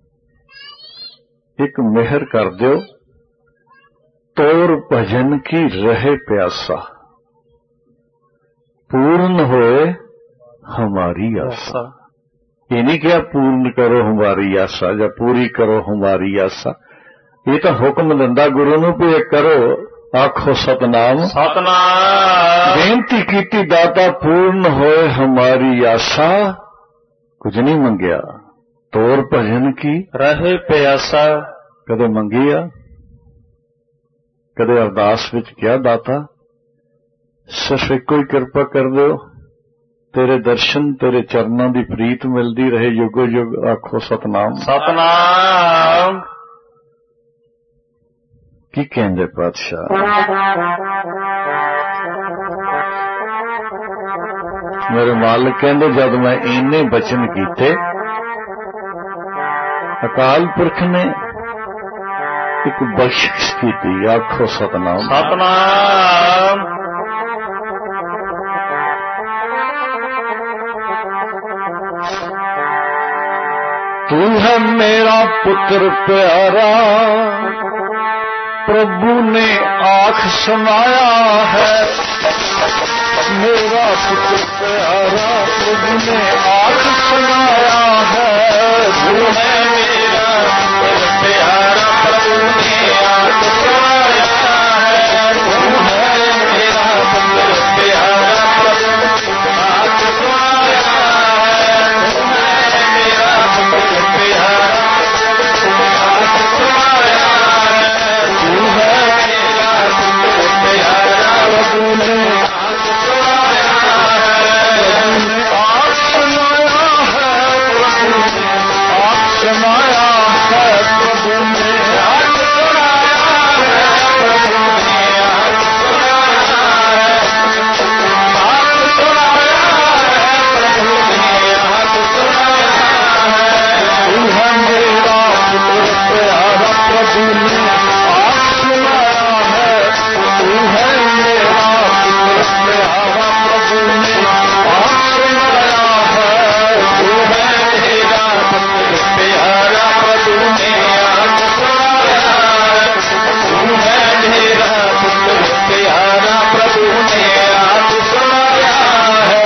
एक मेहर कर दियो, तोर भजन की रहे प्यासा, पूर्ण होए हमारी आशा। ये नहीं क्या पूर्ण करो हमारी आशा या पूरी करो हमारी आशा, ये तो हुक्म दिंदा गुरु नूं भी करो, आखो सतनाम सतनाम। बेनती कीती दाता पूर्ण होए हमारी आशा, कुछ नहीं मंगिया, तोर भजन की रहे प्यासा। कदे मंगी आ, कदे अरदास विच क्या दाता सिर्फ एक ही कृपा कर दो, तेरे दर्शन तेरे चरणों की प्रीत मिलती रहे युगो युग, आखो सतनाम सतनाम। की कहंदे पातशाह, मेरे मालिक कहंदे जब मैं इन्ने बचन कीते, अकाल पुरख ने एक बख्शिश की, आखो सतनाम सतनाम। तू है मेरा पुत्र प्यारा, प्रभु ने आँख समाया है, मेरा पुत्र प्यारा प्रभु ने आँख समाया है, तू है मेरा पुत्र प्यारा, प्रभु ने आँख समाया है। तू है मेरा पुत्र प्यारा, प्रभु ने आँख समाया है। तू है मेरा पुत्र प्यारा, आँख समाया है। तू है मेरा पुत्र प्यारा, प्रभु ने आँख समाया है। आँख समाया है, प्रभु ने आँख समाया है, प्रभु ने आँख समाया है। प्रभु ने आँख समाया है। आँख समाया है। प्रभु ने आँख समाया है। तू है मेरा पुत्र प्यारा, प्रभु ने आँख समाया है, तू है मेरा पुत्र प्यारा, प्रभु ने आँख समाया है, तू है मेरा पुत्र प्यारा, प्रभु ने आँख समाया है। तू है मेरा पुत्र प्यारा, प्रभु ने आँख समाया है।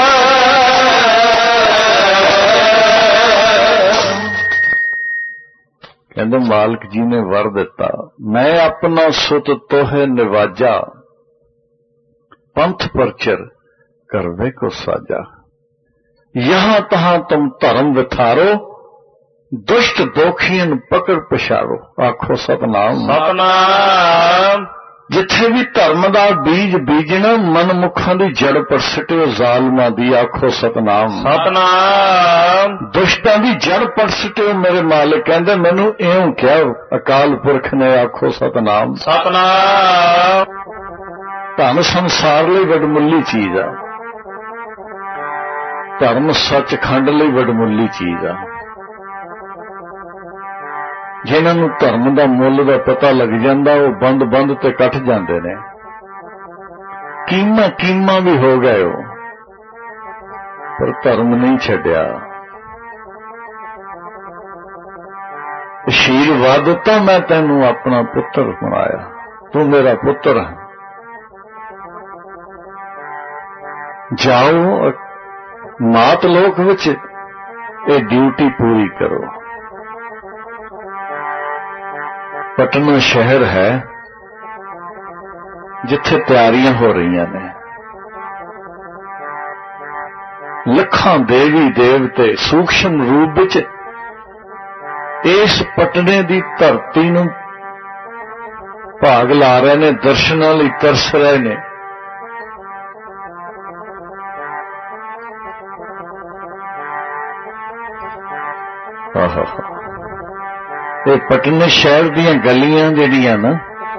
कहते मालिक जी ने वर दिता, मैं अपना सुत तोहे निवाजा, पंथ परचर करवे को साजा, यहां तहां तुम धर्म विथारो, दुष्ट दोखियन पकड़ पछाड़ो, आखो सतनाम सतनाम। जिथे भी धर्म का बीज बीजना, मनमुखां दी जड़ पर सिटियो जालमां दी, आखो सतनाम सतनाम। दुष्टां दी जड़ पर सिटियो, मेरे मालिक कहंदे मैनू इउं क्या अकाल पुरख ने, आखो सतनाम सतनाम। धन संसार लई वडमुल्ली चीज आ, धर्म सचखंड लई वडमुल्ली चीज आ, जिन्हां नूं धर्म दा मुੱਲ दा पता लग जांदा वो बंद बंद ते कट जांदे ने, कीमा भी हो गए हो, पर धर्म नहीं छड्या। आशीर्वाद दिता, मैं तैनूं अपना पुत्र बनाया, तू मेरा पुत्र है, जाओ मात लोक विच ये ड्यूटी पूरी करो। पटना शहर है जिथे तैयारियां हो रही ने, लखां देवी देवते सूक्ष्म रूप विच इस पटने दी धरती नूं भाग ला रहे ने, दर्शनां लई तरस रहे ने। ये पटने शहर दियां गलियां जिहड़ियां ना,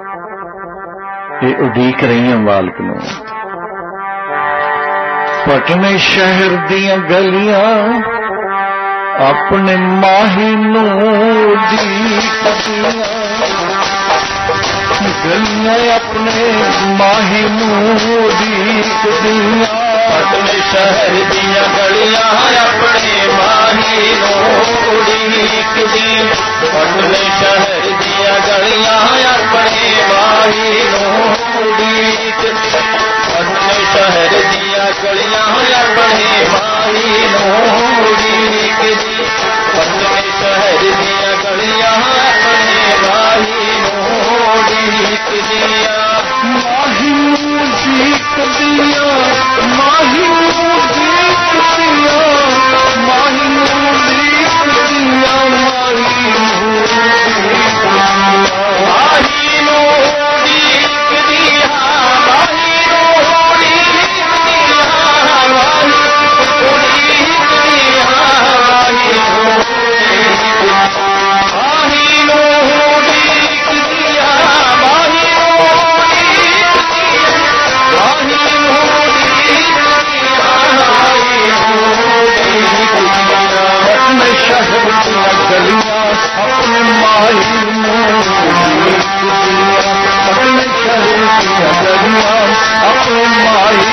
ये उडीक रही मालिक नूं। पटने शहर दियां गलियां अपने माही नूं उडीकदियां, गलियां अपने माही नूं उडीकदियां। पटने शहर दियां गलियां अपने माही नूं पटने शहर दिया गलियां अपने माही नूं उड़ीकदी पटने शहर दिया गलियां अपने माही नूं उड़ीकदी पटने शहर दिया गलियां अपने माही नूं उड़ीकदियां माही नूं उड़ीकदियां माही नूं उड़ीकदियां माही नूं उड़ीकदियां माही नूं उड़ीकदियां माही नूं उड़ीकदियां माही अपने माही अपने माही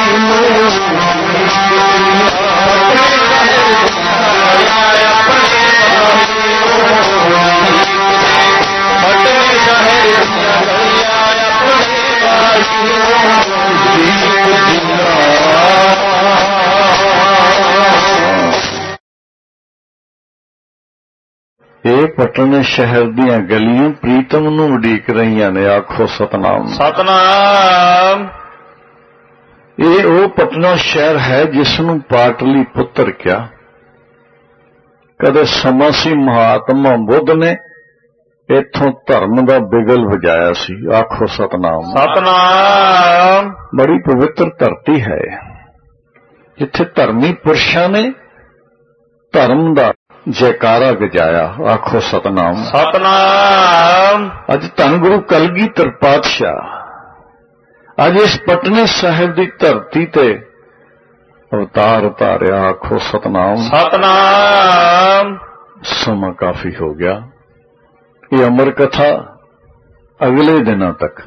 पटने शहर दियां गलियां प्रीतम नूं उड़ीक रहीआं ने आखो सतनाम सतनाम ये वो पटना शहर है जिसनूं पाटली पुत्र क्या कदे समा सी महात्मा बुद्ध ने इथों धर्म दा बिगल वजाया सी आखो सतनाम सतनाम बड़ी पवित्र धरती है जिथे धर्मी पुरुषां ने धर्म दा जयकारा गजाया आखो सतनाम सतनाम अज धन गुरु कलगीधर पातशाह अज इस पटने साहिब की धरती ते अवतार उतारिया आखो सतनाम सतनाम समा काफी हो गया ये अमर कथा अगले दिनों तक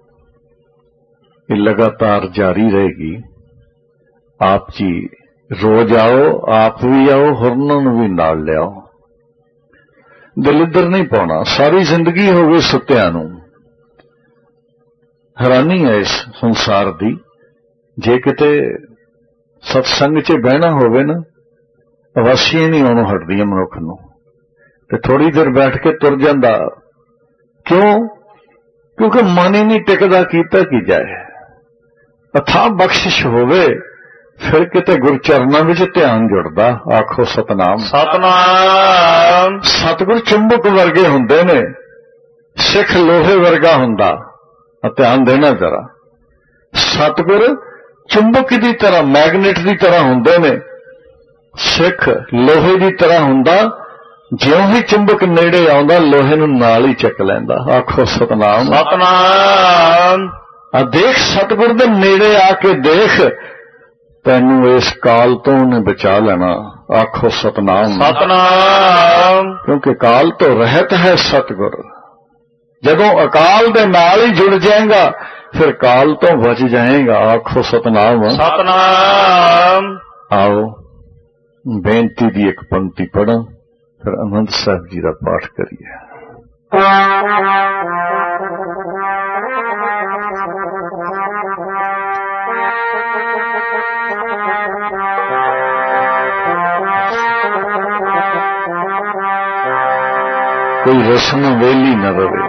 ये लगातार जारी रहेगी आप जी रोज आओ आप भी आओ होरनां नूं भी नाल लियाओ दिल इधर नहीं पाउणा सारी जिंदगी हो गई सुत्तिआं नूं हैरानी है इस संसार दी जे किते सत्संग च बहना होवे ना अवासियां नहीं आउणों हटदियां मनुख नूं ते थोड़ी देर बैठ के तुर जांदा क्यों क्योंकि मन ही नहीं टिकदा कीता की जाए अथाह बख्शिश होवे फिर किते गुरचरणा विच ध्यान जुड़दा आखो सतनाम सतनाम सतगुर चुंबक वर्गे हुंदे ने सिख लोहे वर्गा हुंदा ध्यान देना जरा सतगुर चुंबक की तरह मैगनेट की तरह हुंदे ने सिख लोहे की तरह हुंदा ज्यों ही चुंबक नेड़े आउंदा लोहे नूं नाल ही चक लैंदा आखो सतनाम सतनाम देख सतगुर दे नेड़े आके देख तैनू इस काल तो उन्हें बचा लेना आखो सतनाम सतनाम क्योंकि काल तो रहत है सतगुर जदों अकाल दे नाल ही जुड़ जाएगा फिर काल तो बच जाएगा आखो सतनाम सतनाम आओ बेनती दी एक पंक्ति पढ़ा फिर आनंद साहब जी का पाठ करिए कोई रस्म वेली न रवे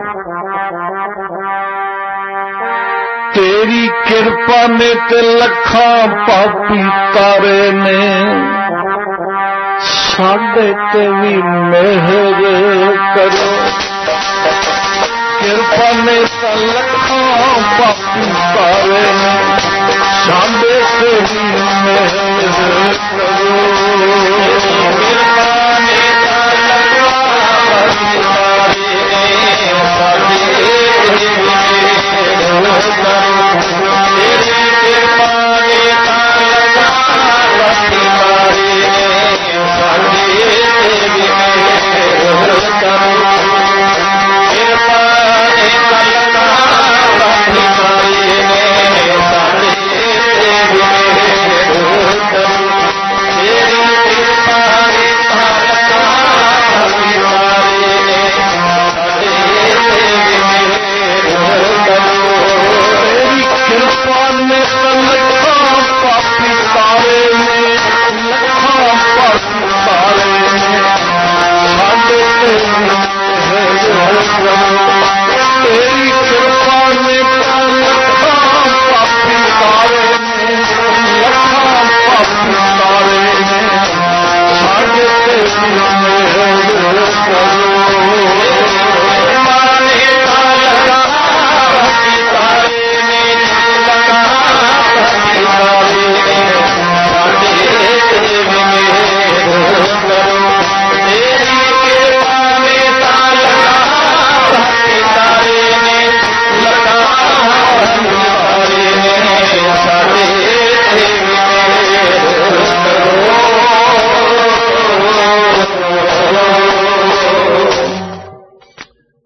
तेरी कृपा ने ते लखां पापी तारे ने साडे ते भी मेहर करो कृपा ने ते लखां पापी तारे ने साडे ते भी मेहर करो तेरी कृपा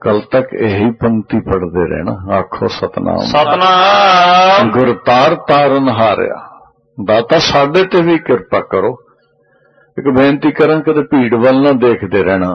कल तक यही पंक्ति पढ़ते रहना। आखो सतनाम सतनाम गुर तार तारन हारिया। दाता साडे ते भी किरपा करो। एक बेनती करा कदे भीड़ वल ना देखते रहना।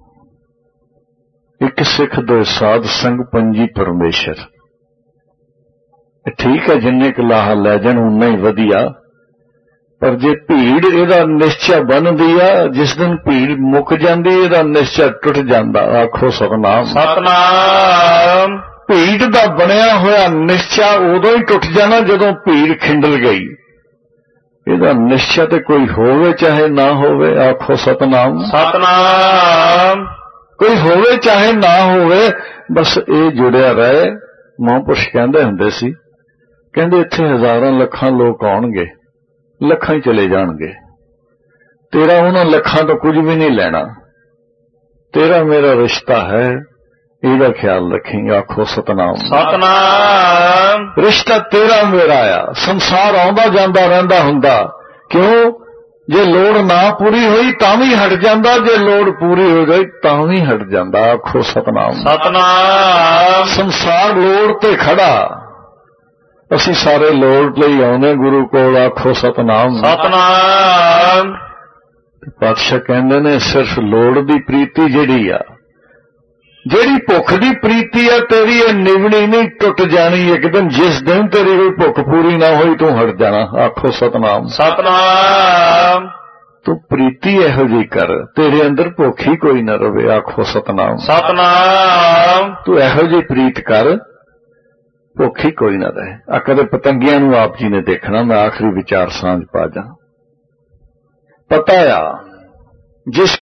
एक सिख दो साध संग पंजी परमेश्वर। ठीक है जिन्ने क लाहा लै जाण उन्ना ही वधिया, पर जे भीड़ इहदा निश्चय बनदी आ, जिस दिन भीड़ मुक जांदी इहदा निश्चय टुट जांदा। आखो सतनाम सतनाम भीड़ दा बनिया होया निश्चय उदों ही टुट जाना जदों भीड़ खिंडल गई। इहदा निश्चय ते कोई होवे चाहे ना होवे। आखो सतनाम सतनाम कोई होवे चाहे ना होवे, बस ये जुड़िया रहे। महापुरुष कहंदे हुंदे सी, कहंदे इत्थे हजारां लखां लोग आउणगे, लखां ही चले जाणगे, तेरा उन्हां लखां तो कुछ भी नहीं लेना। तेरा मेरा रिश्ता है, ਇਹਦਾ ख्याल रखेंगे। आखो सतनाम सतनाम रिश्ता तेरा मेरा आ। संसार आउंदा जांदा रहिंदा हुंदा, क्यों जे लोड़ ना पूरी होई तां भी हट जांदा, जे लोड़ पूरी हो गई तां भी हट जांदा। आखो सतनाम सतनाम संसार लोड़ ते खड़ा, असी सारे लोड़ लई आउंदे गुरु कोल। आखो सतनाम सतनाम पातशाह कहंदे ने सिर्फ लोड़ दी प्रीति जिहड़ी आ, ਜਿਹੜੀ ਭੁੱਖ ਦੀ ਪ੍ਰੀਤੀ ਆ तेरी ਇਹ ਨਿਵਣੀ नहीं टुट जानी एक दिन। जिस दिन तेरी कोई भुख पूरी ना होई तू हट जाना। आखो सतनाम सतनाम तू प्रीति इहो जी कर तेरे अंदर भुख ही कोई ना रवे। आखो सतनाम सतनाम तू इहो जी प्रीत कर भुख ही कोई ना रहे। आ कदे पतंगियां नूं आप जी ने देखना। मैं आखिरी विचार सांझ पा जा। पता आ जिस